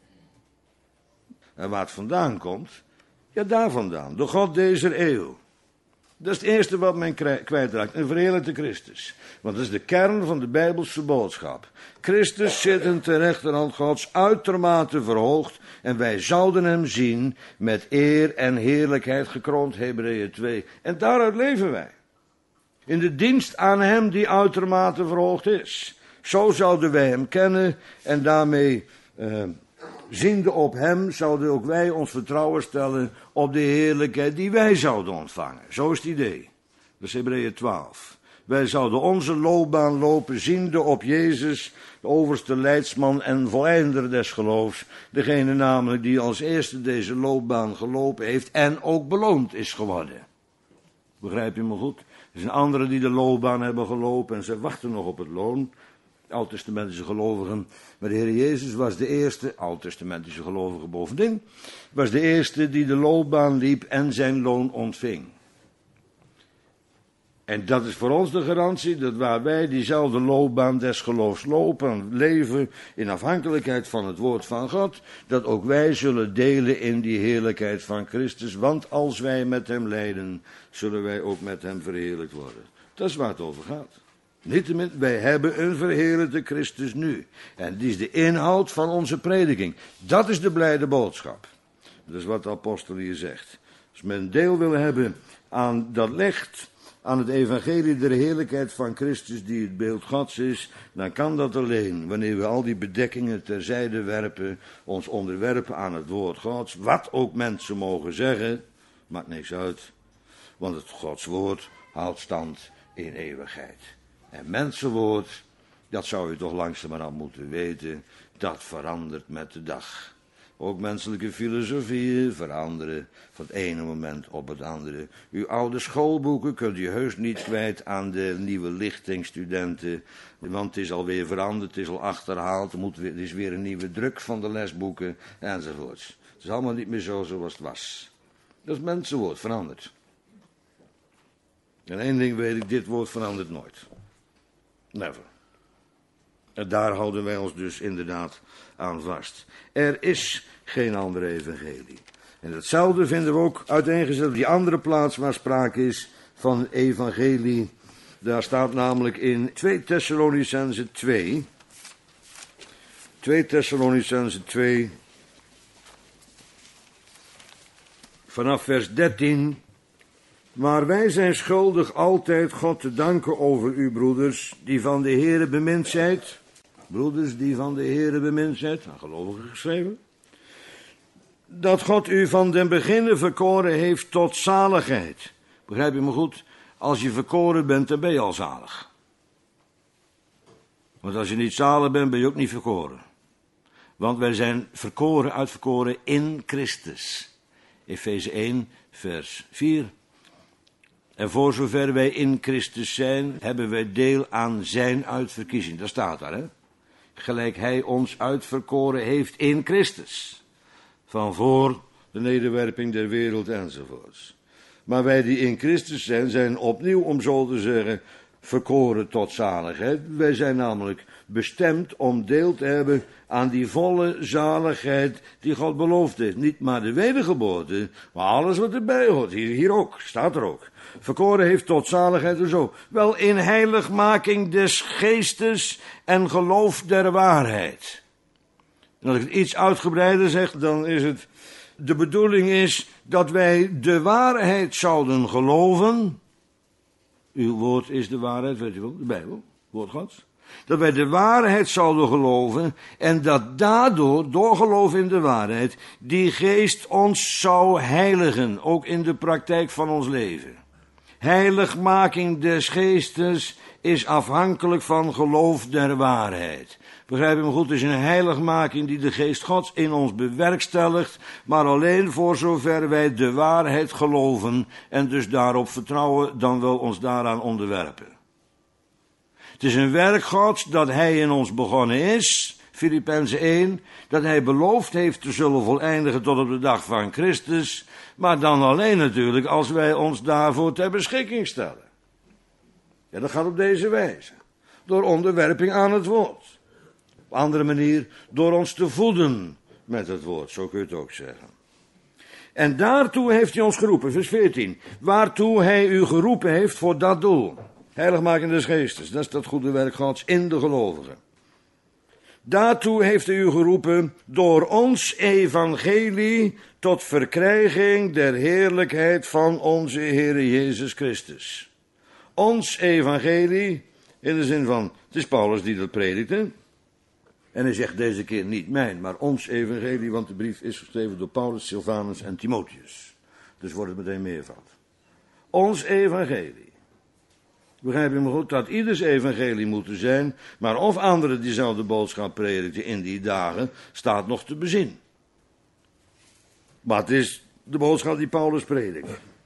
En waar het vandaan komt, ja daar vandaan, de God deze eeuw. Dat is het eerste wat men kwijtraakt, een verheerlijkte Christus. Want dat is de kern van de Bijbelse boodschap. Christus zittend ter rechterhand Gods, uitermate verhoogd, en wij zouden hem zien met eer en heerlijkheid gekroond, Hebreeën 2. En daaruit leven wij. In de dienst aan hem die uitermate verhoogd is. Zo zouden wij hem kennen en daarmee ziende op hem zouden ook wij ons vertrouwen stellen op de heerlijkheid die wij zouden ontvangen. Zo is het idee. Dat is Hebreeën 12. Wij zouden onze loopbaan lopen, ziende op Jezus, de overste leidsman en voleinder des geloofs. Degene namelijk die als eerste deze loopbaan gelopen heeft en ook beloond is geworden. Begrijp je me goed? Er zijn anderen die de loopbaan hebben gelopen en ze wachten nog op het loon. Oud-testamentische gelovigen. Maar de Heer Jezus was de eerste, oud-testamentische gelovige bovendien, was de eerste die de loopbaan liep en zijn loon ontving. En dat is voor ons de garantie dat waar wij diezelfde loopbaan des geloofs lopen, leven in afhankelijkheid van het woord van God, dat ook wij zullen delen in die heerlijkheid van Christus. Want als wij met hem lijden, zullen wij ook met hem verheerlijkt worden. Dat is waar het over gaat. Niettemin, wij hebben een verheerlijkte Christus nu. En die is de inhoud van onze prediking. Dat is de blijde boodschap. Dat is wat de apostel hier zegt. Als men deel wil hebben aan dat licht, aan het evangelie der heerlijkheid van Christus die het beeld Gods is, dan kan dat alleen wanneer we al die bedekkingen terzijde werpen, ons onderwerpen aan het woord Gods, wat ook mensen mogen zeggen, maakt niks uit, want het Gods woord houdt stand in eeuwigheid. En mensenwoord, dat zou je toch langzamerhand moeten weten, dat verandert met de dag. Ook menselijke filosofieën veranderen van het ene moment op het andere. Uw oude schoolboeken kunt u heus niet kwijt aan de nieuwe lichtingstudenten, want het is alweer veranderd, het is al achterhaald, er is weer een nieuwe druk van de lesboeken enzovoorts. Het is allemaal niet meer zo zoals het was. Dat is mensenwoord, verandert. En één ding weet ik, dit woord verandert nooit. Never. En daar houden wij ons dus inderdaad aan vast. Er is geen andere evangelie. En hetzelfde vinden we ook uiteengezet op die andere plaats waar sprake is van evangelie Daar staat namelijk in 2 Thessalonicenzen 2. 2 Thessalonicenzen 2. Vanaf vers 13. Maar wij zijn schuldig altijd God te danken over u, broeders, die van de Heere bemind zijt. Broeders die van de Heere bemind zijt, aan gelovigen geschreven. Dat God u van den beginne verkoren heeft tot zaligheid. Begrijp je me goed? Als je verkoren bent, dan ben je al zalig. Want als je niet zalig bent, ben je ook niet verkoren. Want wij zijn verkoren, uitverkoren in Christus. Efeze 1, vers 4. En voor zover wij in Christus zijn, hebben wij deel aan zijn uitverkiezing. Dat staat daar, hè? Gelijk hij ons uitverkoren heeft in Christus. Van voor de nederwerping der wereld enzovoorts. Maar wij die in Christus zijn, zijn opnieuw, om zo te zeggen, verkoren tot zaligheid. Wij zijn namelijk bestemd om deel te hebben aan die volle zaligheid die God beloofd heeft. Niet maar de wedergeboorte, maar alles wat erbij hoort. Hier ook, staat er ook. Verkoren heeft tot zaligheid en zo. Wel in heiligmaking des geestes en geloof der waarheid. En als ik het iets uitgebreider zeg, dan is het... De bedoeling is dat wij de waarheid zouden geloven. Uw woord is de waarheid, weet u wel, de Bijbel, woord Gods. Dat wij de waarheid zouden geloven en dat daardoor, door geloof in de waarheid, die geest ons zou heiligen, ook in de praktijk van ons leven. Heiligmaking des geestes is afhankelijk van geloof der waarheid. Begrijp je me goed, het is een heiligmaking die de geest Gods in ons bewerkstelligt, maar alleen voor zover wij de waarheid geloven en dus daarop vertrouwen, dan wel ons daaraan onderwerpen. Het is een werk Gods dat hij in ons begonnen is, Filippenzen 1, dat hij beloofd heeft te zullen voleindigen tot op de dag van Christus, maar dan alleen natuurlijk als wij ons daarvoor ter beschikking stellen. Ja, dat gaat op deze wijze. Door onderwerping aan het woord. Op andere manier, door ons te voeden met het woord, zo kun je het ook zeggen. En daartoe heeft hij ons geroepen, vers 14. Waartoe hij u geroepen heeft voor dat doel. Heiligmaking des geestes, dat is dat goede werk Gods in de gelovigen. Daartoe heeft hij u geroepen door ons evangelie tot verkrijging der heerlijkheid van onze Heere Jezus Christus. Ons evangelie, in de zin van, het is Paulus die dat predikte. En hij zegt deze keer niet mijn, maar ons evangelie, want de brief is geschreven door Paulus, Silvanus en Timotheus. Dus wordt het meteen meervoud. Ons evangelie. Begrijp je me goed, dat ieders evangelie moeten zijn, maar of anderen diezelfde boodschap predikten in die dagen, staat nog te bezien. Maar het is de boodschap die Paulus predikt.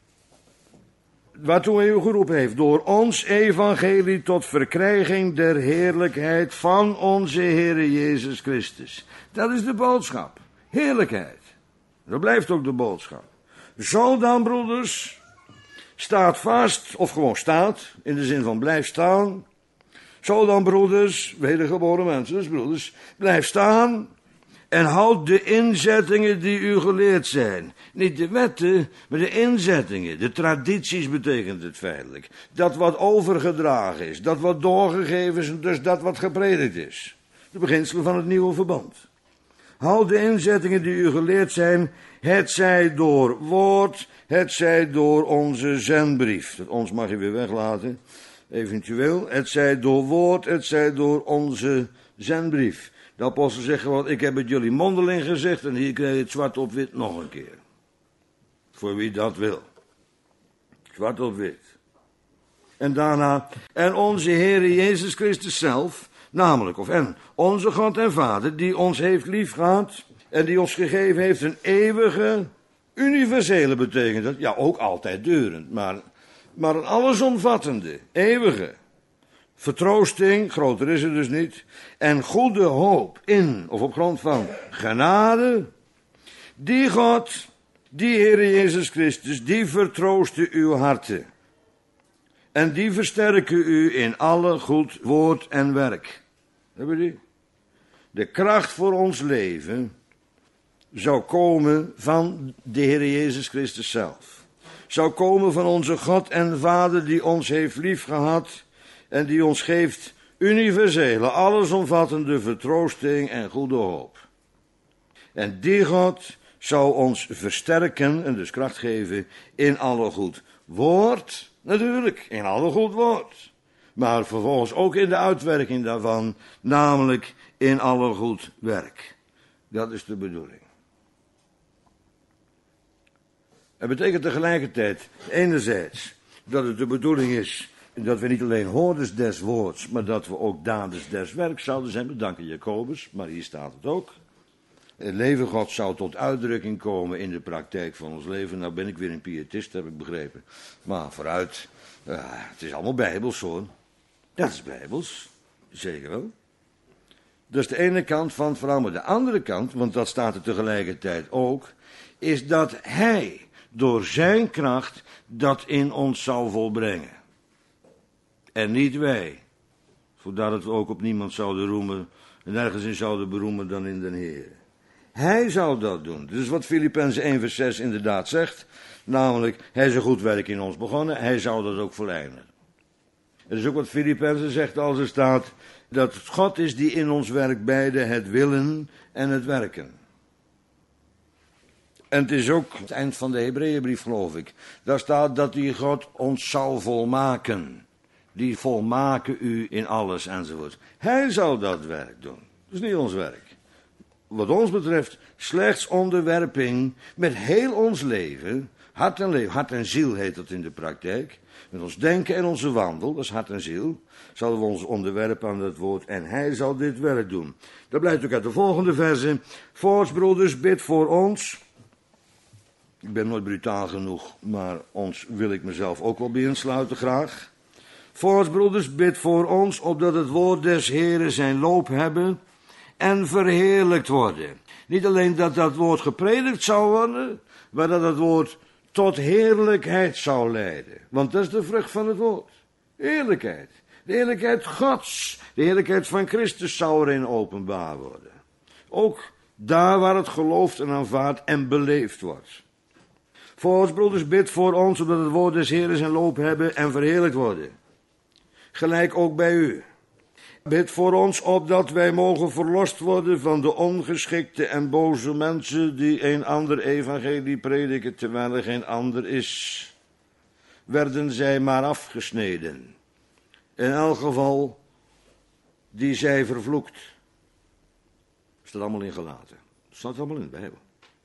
Waartoe hij u geroepen heeft, door ons evangelie tot verkrijging der heerlijkheid van onze Heere Jezus Christus. Dat is de boodschap. Heerlijkheid. Dat blijft ook de boodschap. Zo dan, broeders, staat vast, of gewoon staat, in de zin van blijf staan. Zo dan, broeders, wedergeboren mensen, dus broeders, blijf staan en houd de inzettingen die u geleerd zijn. Niet de wetten, maar de inzettingen. De tradities betekent het feitelijk. Dat wat overgedragen is, dat wat doorgegeven is en dus dat wat gepredikt is. De beginselen van het nieuwe verband. Houd de inzettingen die u geleerd zijn, hetzij door woord, hetzij door onze zendbrief. Dat ons mag je weer weglaten, eventueel. Hetzij door woord, hetzij door onze zendbrief. De apostel zegt gewoon, ik heb het jullie mondeling gezegd en hier krijg je het zwart op wit nog een keer. Voor wie dat wil. Zwart op wit. En daarna, en onze Heere Jezus Christus zelf, namelijk, onze God en Vader, die ons heeft liefgehad en die ons gegeven heeft een eeuwige, universele betekent dat, ja ook altijd durend, maar een allesomvattende, eeuwige vertroosting, groter is het dus niet, en goede hoop in of op grond van genade, die God, die Heere Jezus Christus, die vertroosten uw harten. En die versterken u in alle goed woord en werk. Hebben we die? De kracht voor ons leven zou komen van de Heere Jezus Christus zelf. zou komen van onze God en Vader die ons heeft liefgehad en die ons geeft universele, allesomvattende vertroosting en goede hoop. En die God zou ons versterken en dus kracht geven in alle goed woord, natuurlijk, in alle goed woord. Maar vervolgens ook in de uitwerking daarvan, namelijk in alle goed werk. Dat is de bedoeling. Het betekent tegelijkertijd, enerzijds, dat het de bedoeling is dat we niet alleen hoorders des woords, maar dat we ook daders des werks zouden zijn. We danken Jacobus, maar hier staat het ook. Het leven Gods zou tot uitdrukking komen in de praktijk van ons leven. Nou ben ik weer een pietist, heb ik begrepen. Maar vooruit, het is allemaal bijbels hoor. Dat is bijbels, zeker wel. Dat is de ene kant van het verhaal. Maar de andere kant, want dat staat er tegelijkertijd ook, is dat hij door zijn kracht dat in ons zou volbrengen. En niet wij. Zodat we ook op niemand zouden roemen en nergens in zouden beroemen dan in den Heer. Hij zou dat doen. Dus wat Filippenzen 1 vers 6 inderdaad zegt, namelijk, hij is een goed werk in ons begonnen, hij zou dat ook voleindigen. Het is ook wat Filippenzen zegt als er staat, dat het God is die in ons werkt beide het willen en het werken. En het is ook het eind van de Hebreeënbrief, geloof ik. Daar staat dat die God ons zal volmaken. Die volmaken u in alles enzovoort. Hij zal dat werk doen. Dat is niet ons werk. Wat ons betreft slechts onderwerping met heel ons leven. Hart en ziel heet dat in de praktijk. Met ons denken en onze wandel, dat is hart en ziel. Zullen we ons onderwerpen aan dat woord. En hij zal dit werk doen. Dat blijkt ook uit de volgende verse. Voorts, broeders, bid voor ons. Ik ben nooit brutaal genoeg, maar ons wil ik mezelf ook wel bij insluiten graag. Voorts, broeders, bid voor ons, opdat het woord des Heren zijn loop hebben en verheerlijkt worden. Niet alleen dat dat woord gepredikt zou worden, maar dat het woord tot heerlijkheid zou leiden. Want dat is de vrucht van het woord. Heerlijkheid. De heerlijkheid Gods, de heerlijkheid van Christus zou erin openbaar worden. Ook daar waar het geloofd en aanvaard en beleefd wordt. Voorts, broeders, bid voor ons, opdat het woord des Heren zijn loop hebben en verheerlijkt worden. Gelijk ook bij u. Bid voor ons opdat wij mogen verlost worden van de ongeschikte en boze mensen die een ander evangelie prediken, terwijl er geen ander is. Werden zij maar afgesneden. In elk geval, die zij vervloekt. Dat staat allemaal in Galaten. Dat staat allemaal in de Bijbel.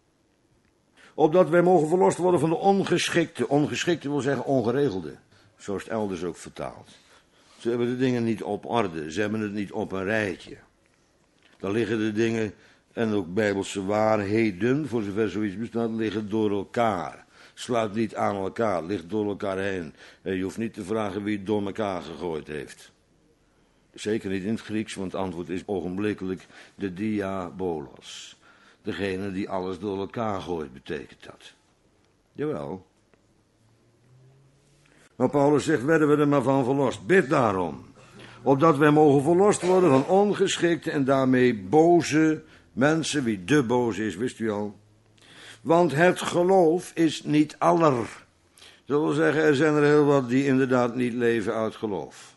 Opdat wij mogen verlost worden van de ongeschikte. Ongeschikte wil zeggen ongeregelde. Zo is het elders ook vertaald. Ze hebben de dingen niet op orde. Ze hebben het niet op een rijtje. Dan liggen de dingen en ook bijbelse waarheden, voor zover zoiets bestaat, liggen door elkaar. Sluit niet aan elkaar, ligt door elkaar heen. En je hoeft niet te vragen wie het door elkaar gegooid heeft. Zeker niet in het Grieks, want het antwoord is ogenblikkelijk de diabolos. Degene die alles door elkaar gooit, betekent dat. Jawel. Maar Paulus zegt, werden we er maar van verlost. Bid daarom. Opdat wij mogen verlost worden van ongeschikte en daarmee boze mensen. Wie de boze is, wist u al. Want het geloof is niet aller. Dat wil zeggen, er zijn er heel wat die inderdaad niet leven uit geloof.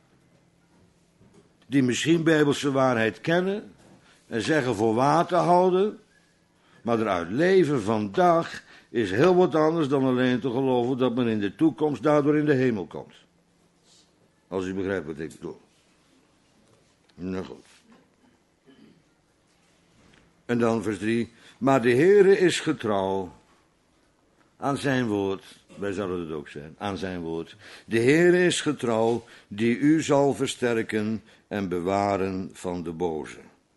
Die misschien bijbelse waarheid kennen en zeggen voor waar te houden, maar eruit leven vandaag is heel wat anders dan alleen te geloven dat men in de toekomst daardoor in de hemel komt. Als u begrijpt wat ik bedoel. Nou goed. En dan vers 3. Maar de Heere is getrouw aan zijn woord. Wij zouden het ook zijn. Aan zijn woord. De Heere is getrouw die u zal versterken en bewaren van de boze.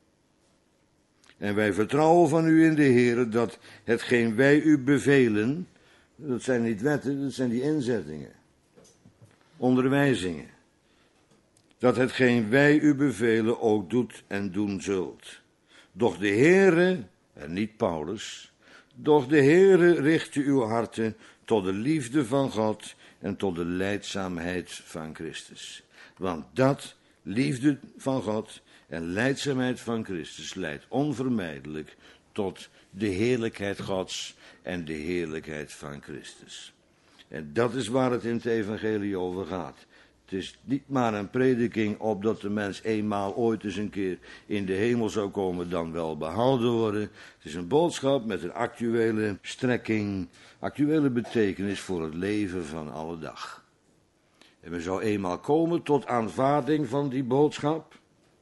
En wij vertrouwen van u in de Heere dat hetgeen wij u bevelen, dat zijn niet wetten, dat zijn die inzettingen, onderwijzingen, dat hetgeen wij u bevelen ook doet en doen zult. Doch de Heere, en niet Paulus, doch de Heere richt uw harten tot de liefde van God en tot de lijdzaamheid van Christus. Want dat, liefde van God en lijdzaamheid van Christus, leidt onvermijdelijk tot de heerlijkheid Gods en de heerlijkheid van Christus. En dat is waar het in het evangelie over gaat. Het is niet maar een prediking opdat de mens eenmaal ooit eens een keer in de hemel zou komen, dan wel behouden worden. Het is een boodschap met een actuele strekking, actuele betekenis voor het leven van alle dag. En men zou eenmaal komen tot aanvaarding van die boodschap.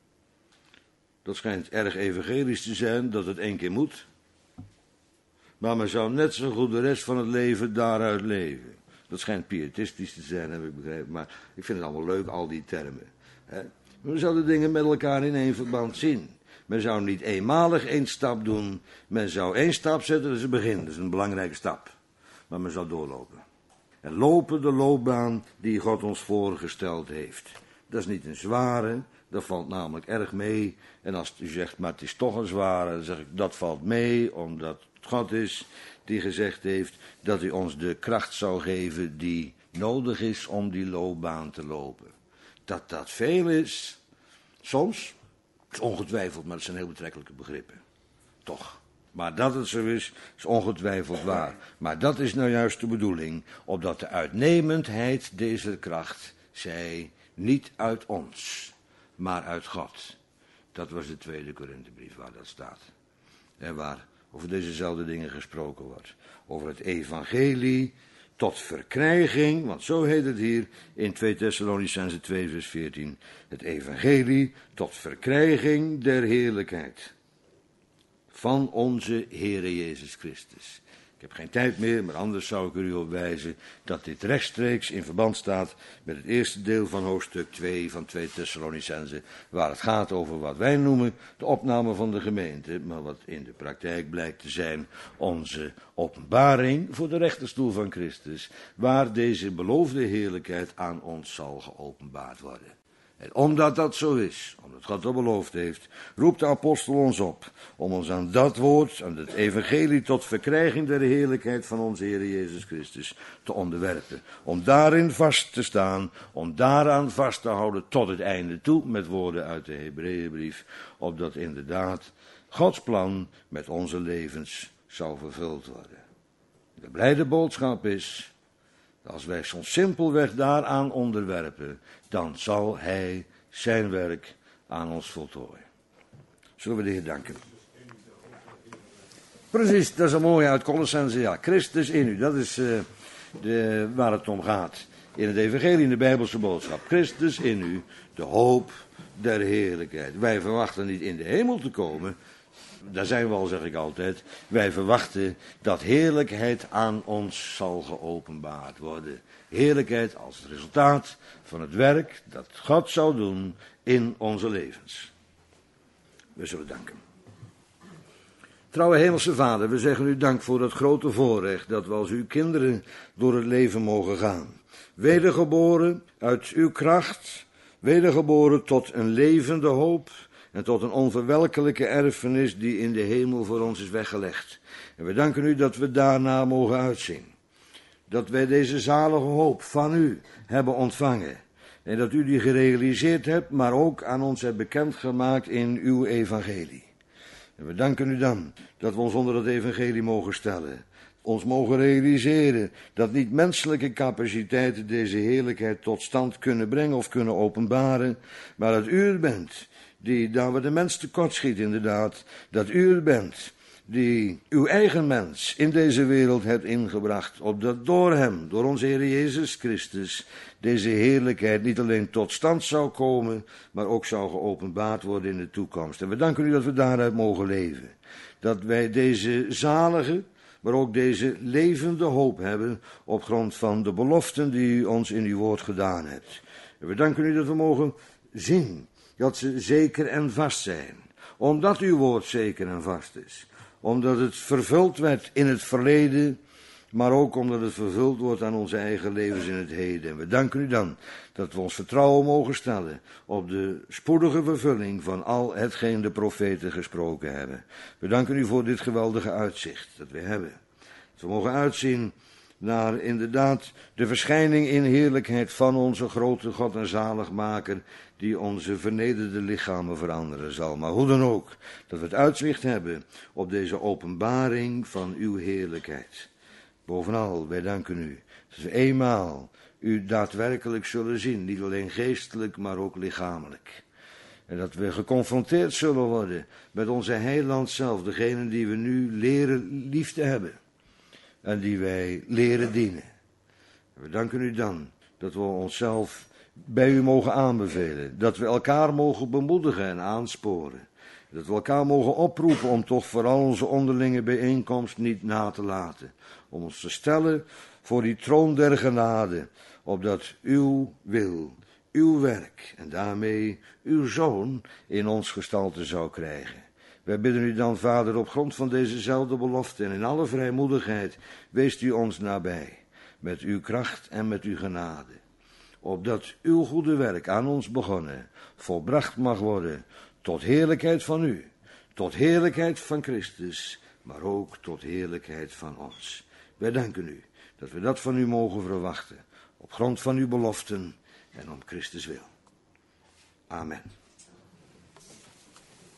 Dat schijnt erg evangelisch te zijn, dat het één keer moet. Maar men zou net zo goed de rest van het leven daaruit leven. Dat schijnt pietistisch te zijn, heb ik begrepen. Maar ik vind het allemaal leuk, al die termen. We zouden dingen met elkaar in één verband zien. Men zou niet eenmalig één stap doen. Men zou één stap zetten, dat is het begin. Dat is een belangrijke stap. Maar men zou doorlopen. En lopen de loopbaan die God ons voorgesteld heeft. Dat is niet een zware, dat valt namelijk erg mee. En als u zegt, maar het is toch een zware, dan zeg ik, dat valt mee, omdat het God is die gezegd heeft dat hij ons de kracht zou geven die nodig is om die loopbaan te lopen. Dat dat veel is, soms, is ongetwijfeld, maar het zijn heel betrekkelijke begrippen. Toch. Maar dat het zo is ongetwijfeld waar. Maar dat is nou juist de bedoeling, opdat de uitnemendheid deze kracht zij niet uit ons, maar uit God. Dat was de tweede Korinthebrief waar dat staat. En waar over dezezelfde dingen gesproken wordt. Over het evangelie tot verkrijging, want zo heet het hier in 2 Thessalonicenzen 2 vers 14. Het evangelie tot verkrijging der heerlijkheid van onze Heere Jezus Christus. Ik heb geen tijd meer, maar anders zou ik er u op wijzen dat dit rechtstreeks in verband staat met het eerste deel van hoofdstuk 2 van 2 Thessalonicenzen, waar het gaat over wat wij noemen de opname van de gemeente, maar wat in de praktijk blijkt te zijn onze openbaring voor de rechterstoel van Christus, waar deze beloofde heerlijkheid aan ons zal geopenbaard worden. En omdat dat zo is, omdat God dat beloofd heeft, roept de apostel ons op om ons aan dat woord, aan het evangelie tot verkrijging der heerlijkheid van onze Heer Jezus Christus te onderwerpen. Om daarin vast te staan, om daaraan vast te houden tot het einde toe, met woorden uit de Hebreeënbrief, opdat inderdaad Gods plan met onze levens zou vervuld worden. De blijde boodschap is, als wij ons simpelweg daaraan onderwerpen, dan zal hij zijn werk aan ons voltooien. Zullen we de Heer danken? Precies, dat is een mooie uit Colossenzen. Ja, Christus in u, dat is waar het om gaat. In het evangelie, in de Bijbelse boodschap. Christus in u, de hoop der heerlijkheid. Wij verwachten niet in de hemel te komen. Daar zijn we al, zeg ik altijd. Wij verwachten dat heerlijkheid aan ons zal geopenbaard worden. Heerlijkheid als resultaat van het werk dat God zou doen in onze levens. We zullen danken. Trouwe Hemelse Vader, we zeggen u dank voor dat grote voorrecht dat we als uw kinderen door het leven mogen gaan. Wedergeboren uit uw kracht, wedergeboren tot een levende hoop en tot een onverwelkelijke erfenis die in de hemel voor ons is weggelegd. En we danken u dat we daarna mogen uitzien. Dat wij deze zalige hoop van u hebben ontvangen. En dat u die gerealiseerd hebt, maar ook aan ons hebt bekendgemaakt in uw evangelie. En we danken u dan dat we ons onder dat evangelie mogen stellen. Ons mogen realiseren dat niet menselijke capaciteiten deze heerlijkheid tot stand kunnen brengen of kunnen openbaren. Maar dat u het bent die, daar we de mens tekortschiet inderdaad, dat u het bent die uw eigen mens in deze wereld hebt ingebracht, opdat door hem, door onze Heer Jezus Christus, deze heerlijkheid niet alleen tot stand zou komen, maar ook zou geopenbaard worden in de toekomst. En we danken u dat we daaruit mogen leven. Dat wij deze zalige, maar ook deze levende hoop hebben op grond van de beloften die u ons in uw woord gedaan hebt. En we danken u dat we mogen zien dat ze zeker en vast zijn, omdat uw woord zeker en vast is. Omdat het vervuld werd in het verleden, maar ook omdat het vervuld wordt aan onze eigen levens in het heden. En we danken u dan dat we ons vertrouwen mogen stellen op de spoedige vervulling van al hetgeen de profeten gesproken hebben. We danken u voor dit geweldige uitzicht dat we hebben. Dat we mogen uitzien naar inderdaad de verschijning in heerlijkheid van onze grote God en zaligmaker, die onze vernederde lichamen veranderen zal. Maar hoe dan ook, dat we het uitzicht hebben op deze openbaring van uw heerlijkheid. Bovenal, wij danken u dat we eenmaal u daadwerkelijk zullen zien, niet alleen geestelijk, maar ook lichamelijk. En dat we geconfronteerd zullen worden met onze heiland zelf, degene die we nu leren lief te hebben en die wij leren dienen. We danken u dan dat we onszelf bij u mogen aanbevelen, dat we elkaar mogen bemoedigen en aansporen, dat we elkaar mogen oproepen om toch vooral onze onderlinge bijeenkomst niet na te laten, om ons te stellen voor die troon der genade, opdat uw wil, uw werk en daarmee uw Zoon in ons gestalte zou krijgen. Wij bidden u dan, Vader, op grond van dezezelfde belofte en in alle vrijmoedigheid, weest u ons nabij, met uw kracht en met uw genade, opdat uw goede werk aan ons begonnen, volbracht mag worden, tot heerlijkheid van u, tot heerlijkheid van Christus, maar ook tot heerlijkheid van ons. Wij danken u dat we dat van u mogen verwachten, op grond van uw beloften en om Christus wil. Amen.